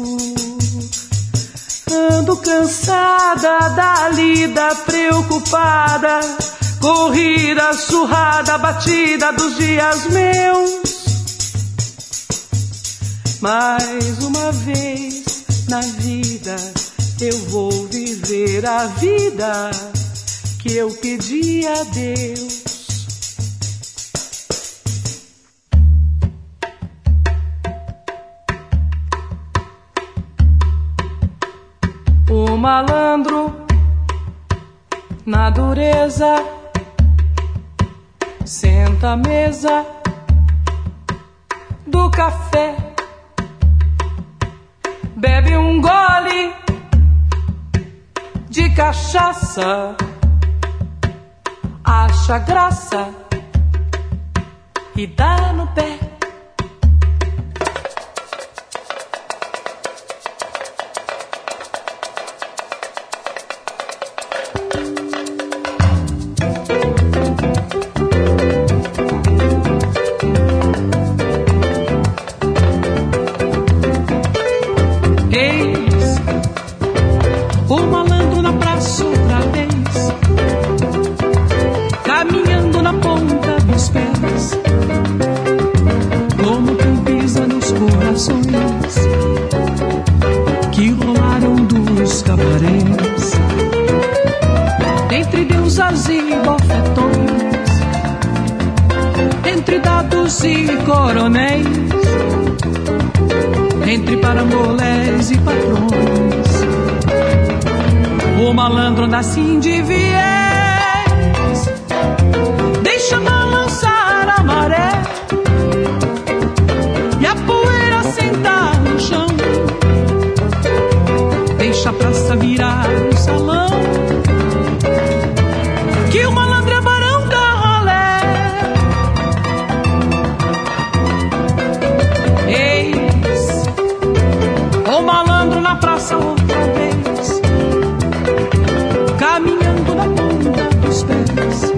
Ando cansada da lida, preocupada, corrida, surrada, batida dos dias meus. Mais uma vez na vida eu vou viver a vida que eu pedi a Deus. O malandro na dureza, senta à mesa do café, bebe um gole de cachaça, acha graça e dá no pé. Que rolaram dos cabarés, entre deusas e bofetões, entre dados e coronéis, entre parangolés e patrões, o malandro anda assim de viés, deixa balançar a maré e a poeira sentar no chão, deixa a praça virar um salão, que o malandro é barão da ralé. Eis o malandro na praça outra vez, caminhando na ponta dos pés,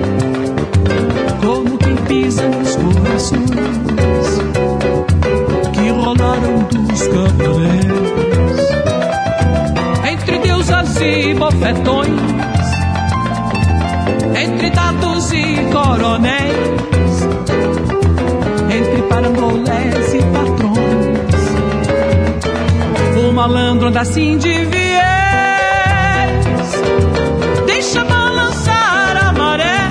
como quem pisa nos corações que rolaram dos cabarés, entre deusas e bofetões, entre dados e coronéis, entre parangolés e patrões, o malandro anda assim de viés, deixa balançar a maré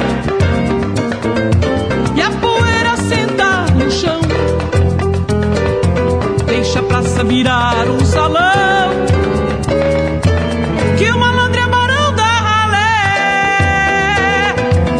e a poeira sentar no chão, deixa a praça virar um salão, que o malandro é barão da ralé.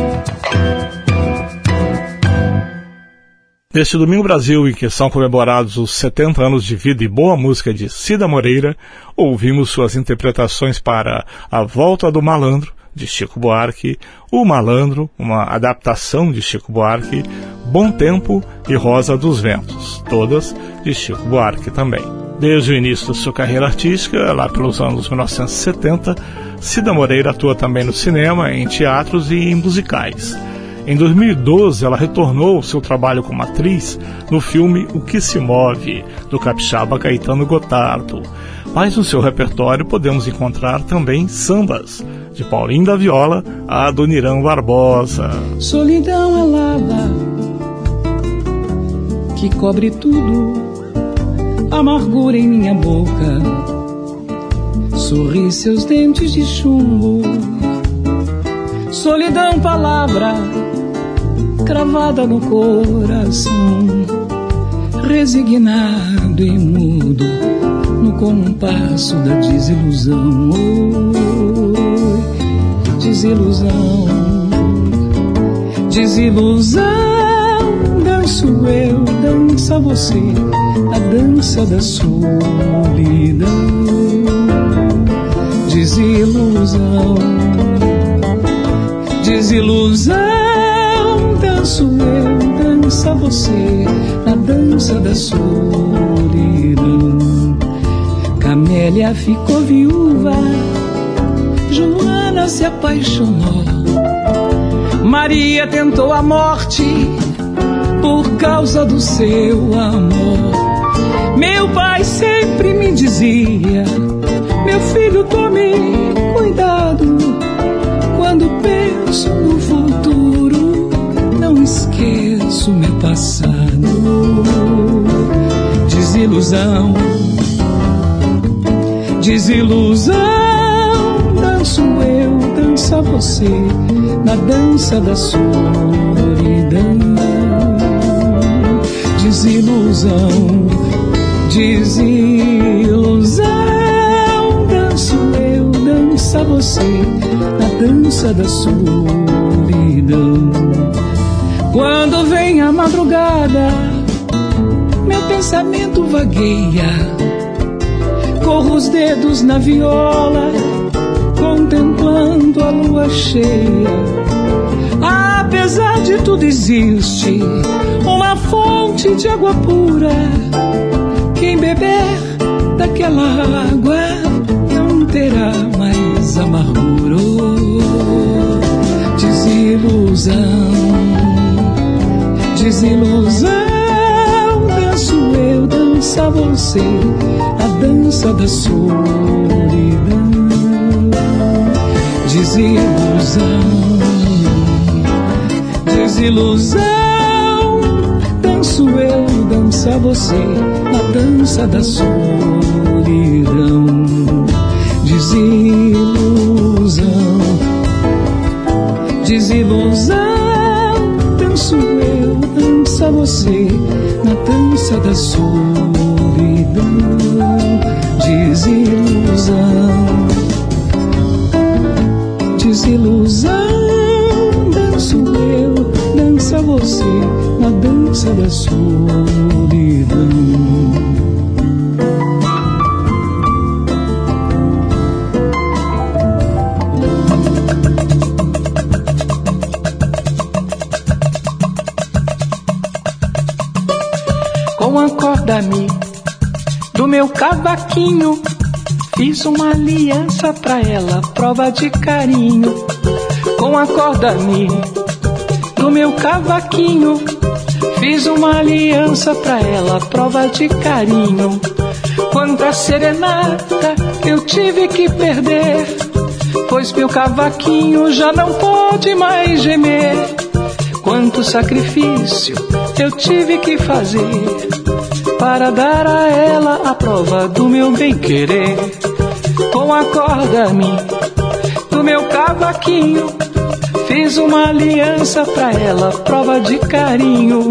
Neste Domingo Brasil, em que são comemorados os setenta anos de vida e boa música de Cida Moreira, ouvimos suas interpretações para A Volta do Malandro, de Chico Buarque, O Malandro, uma adaptação de Chico Buarque, Bom Tempo e Rosa dos Ventos, todas de Chico Buarque também. Desde o início da sua carreira artística, lá pelos anos mil novecentos e setenta, Cida Moreira atua também no cinema, em teatros e em musicais. Em dois mil e doze, ela retornou ao seu trabalho como atriz no filme O Que Se Move, do capixaba Caetano Gotardo. Mas no seu repertório podemos encontrar também sambas, de Paulinho da Viola a Adoniran Barbosa. Solidão é lava que cobre tudo, amargura em minha boca, sorri seus dentes de chumbo. Solidão, palavra cravada no coração, resignado e mudo no compasso da desilusão. Oi, desilusão, desilusão. Danço eu, dança você, a dança da solidão. Desilusão, desilusão. Danço eu, dança você, a dança da solidão. Camélia ficou viúva, Joana se apaixonou, Maria tentou a morte por causa do seu amor. Meu pai sempre me dizia: meu filho, tome cuidado, quando penso no futuro, não esqueço meu passado. Desilusão, desilusão. Danço eu, dança você, na dança da solidão. Desilusão, desilusão. Danço eu, dança você na dança da solidão. Quando vem a madrugada, meu pensamento vagueia, corro os dedos na viola, contemplando a lua cheia. Apesar de tudo existe uma fonte de água pura. Quem beber daquela água não terá mais amargura. Desilusão, desilusão, danço eu, dança você, a dança da solidão. Desilusão, desilusão, danço eu, dança você, a dança da solidão. Desilusão, desilusão, danço eu, dança você, na dança da solidão. Desilusão, desilusão, danço eu, dança você, na dança da solidão. Com a corda-me do meu cavaquinho, fiz uma aliança pra ela, prova de carinho. Com a corda-me do meu cavaquinho, fiz uma aliança pra ela, prova de carinho. Quanta serenata eu tive que perder, pois meu cavaquinho já não pode mais gemer. Quanto sacrifício eu tive que fazer para dar a ela a prova do meu bem-querer. Com a corda-me do meu cavaquinho, fiz uma aliança pra ela, prova de carinho.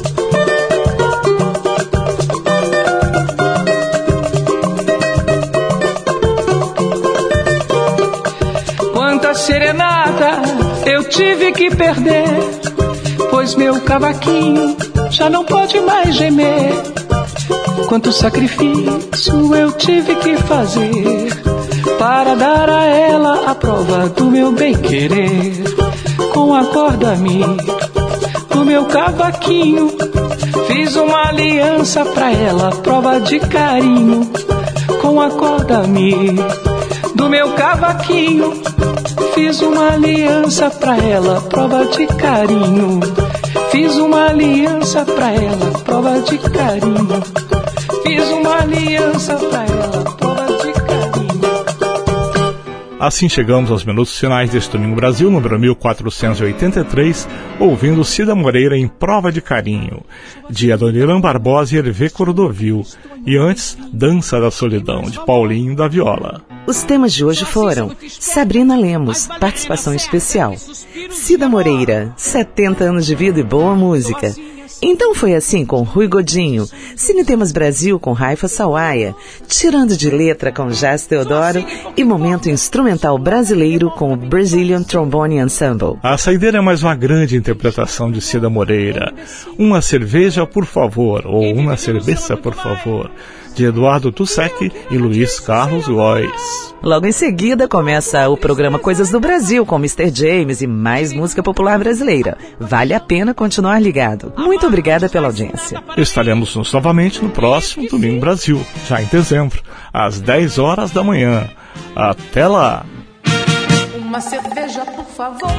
Quanta serenata eu tive que perder, pois meu cavaquinho já não pode mais gemer. Quanto sacrifício eu tive que fazer para dar a ela a prova do meu bem-querer. Com a corda-me do meu cavaquinho, fiz uma aliança pra ela, prova de carinho. Com a corda-me do meu cavaquinho, fiz uma aliança pra ela, prova de carinho. Fiz uma aliança pra ela, prova de carinho. Fiz uma aliança pra ela, prova de carinho. Assim chegamos aos minutos finais deste Domingo Brasil, número mil quatrocentos e oitenta e três, ouvindo Cida Moreira em Prova de Carinho, de Adoniran Barbosa e Hervé Cordovil, e antes, Dança da Solidão, de Paulinho da Viola. Os temas de hoje foram Sabrina Lemos, participação especial, Cida Moreira, setenta anos de vida e boa música. Então foi assim com Rui Godinho, Cine Temas Brasil com Raifa Sawaia, Tirando de Letra com Jazz Teodoro e Momento Instrumental Brasileiro com o Brazilian Trombone Ensemble. A saideira é mais uma grande interpretação de Cida Moreira. Uma cerveja, por favor, ou uma cerveja, por favor, de Eduardo Tussek e Luiz Carlos Góes. Logo em seguida começa o programa Coisas do Brasil com mister James e mais música popular brasileira. Vale a pena continuar ligado. Muito obrigada pela audiência. Estaremos novamente no próximo Domingo Brasil, já em dezembro, às dez horas da manhã. Até lá! Uma cerveja, por favor.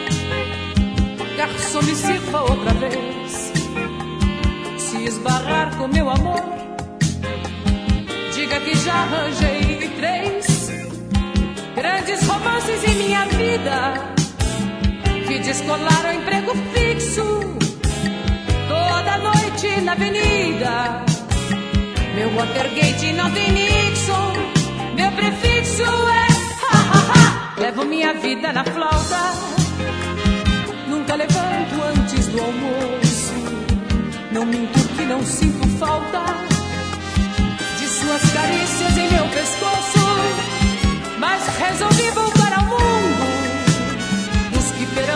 Garçom, me sirva outra vez. Se esbarrar com meu amor, diga que já arranjei três grandes romances em minha vida que descolaram emprego fixo toda noite na avenida. Meu Watergate não tem Nixon, meu prefixo é ha, ha, ha. Levo minha vida na flauta, nunca levanto antes do almoço. Não minto que não sinto falta de suas carícias em meu pescoço, mas resolvi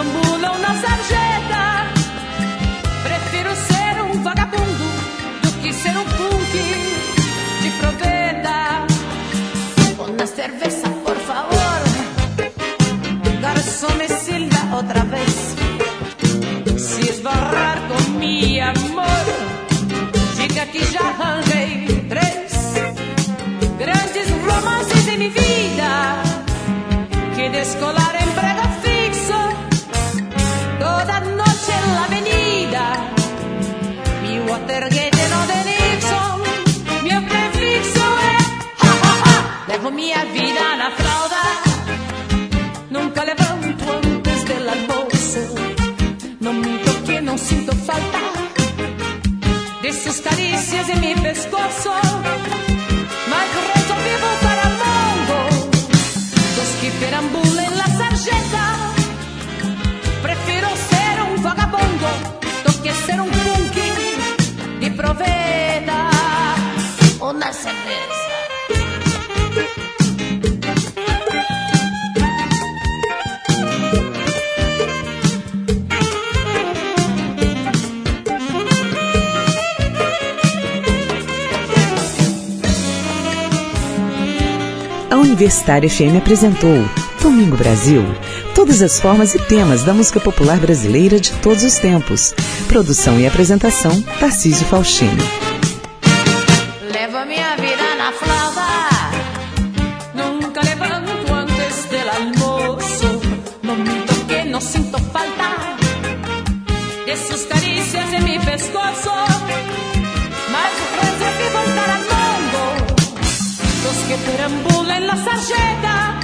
perambulam na sarjeta. Prefiro ser um vagabundo do que ser um punk de proveta. Una cerveza, por favor. Garçom me silba outra vez. Se esbarrar com mi amor, diga que já arranjei três grandes romances em minha vida, que descolar emprego fixo toda noche en la avenida. Mi Watergate no de Nixon, meu prefixo é ha ha ha. Levo minha vida na fralda, nunca levanto antes del almoço. Não minto que não sinto falta de sus caricias em mi pescoço, mas resolvi voltar ao mundo dos que perambulam na sarjeta. Prefiro ser um vagabundo do que ser um punk de proveta. Uma cerveja. A Universitária F M apresentou Domingo Brasil, todas as formas e temas da música popular brasileira de todos os tempos. Produção e apresentação, Tarcísio Faustino. Levo minha vida na fralda, nunca levanto antes del almoço. Não minto que não sinto falta de sus caricias em mi pescoço, mas resolvi voltar ao mundo dos que perambulam na sarjeta.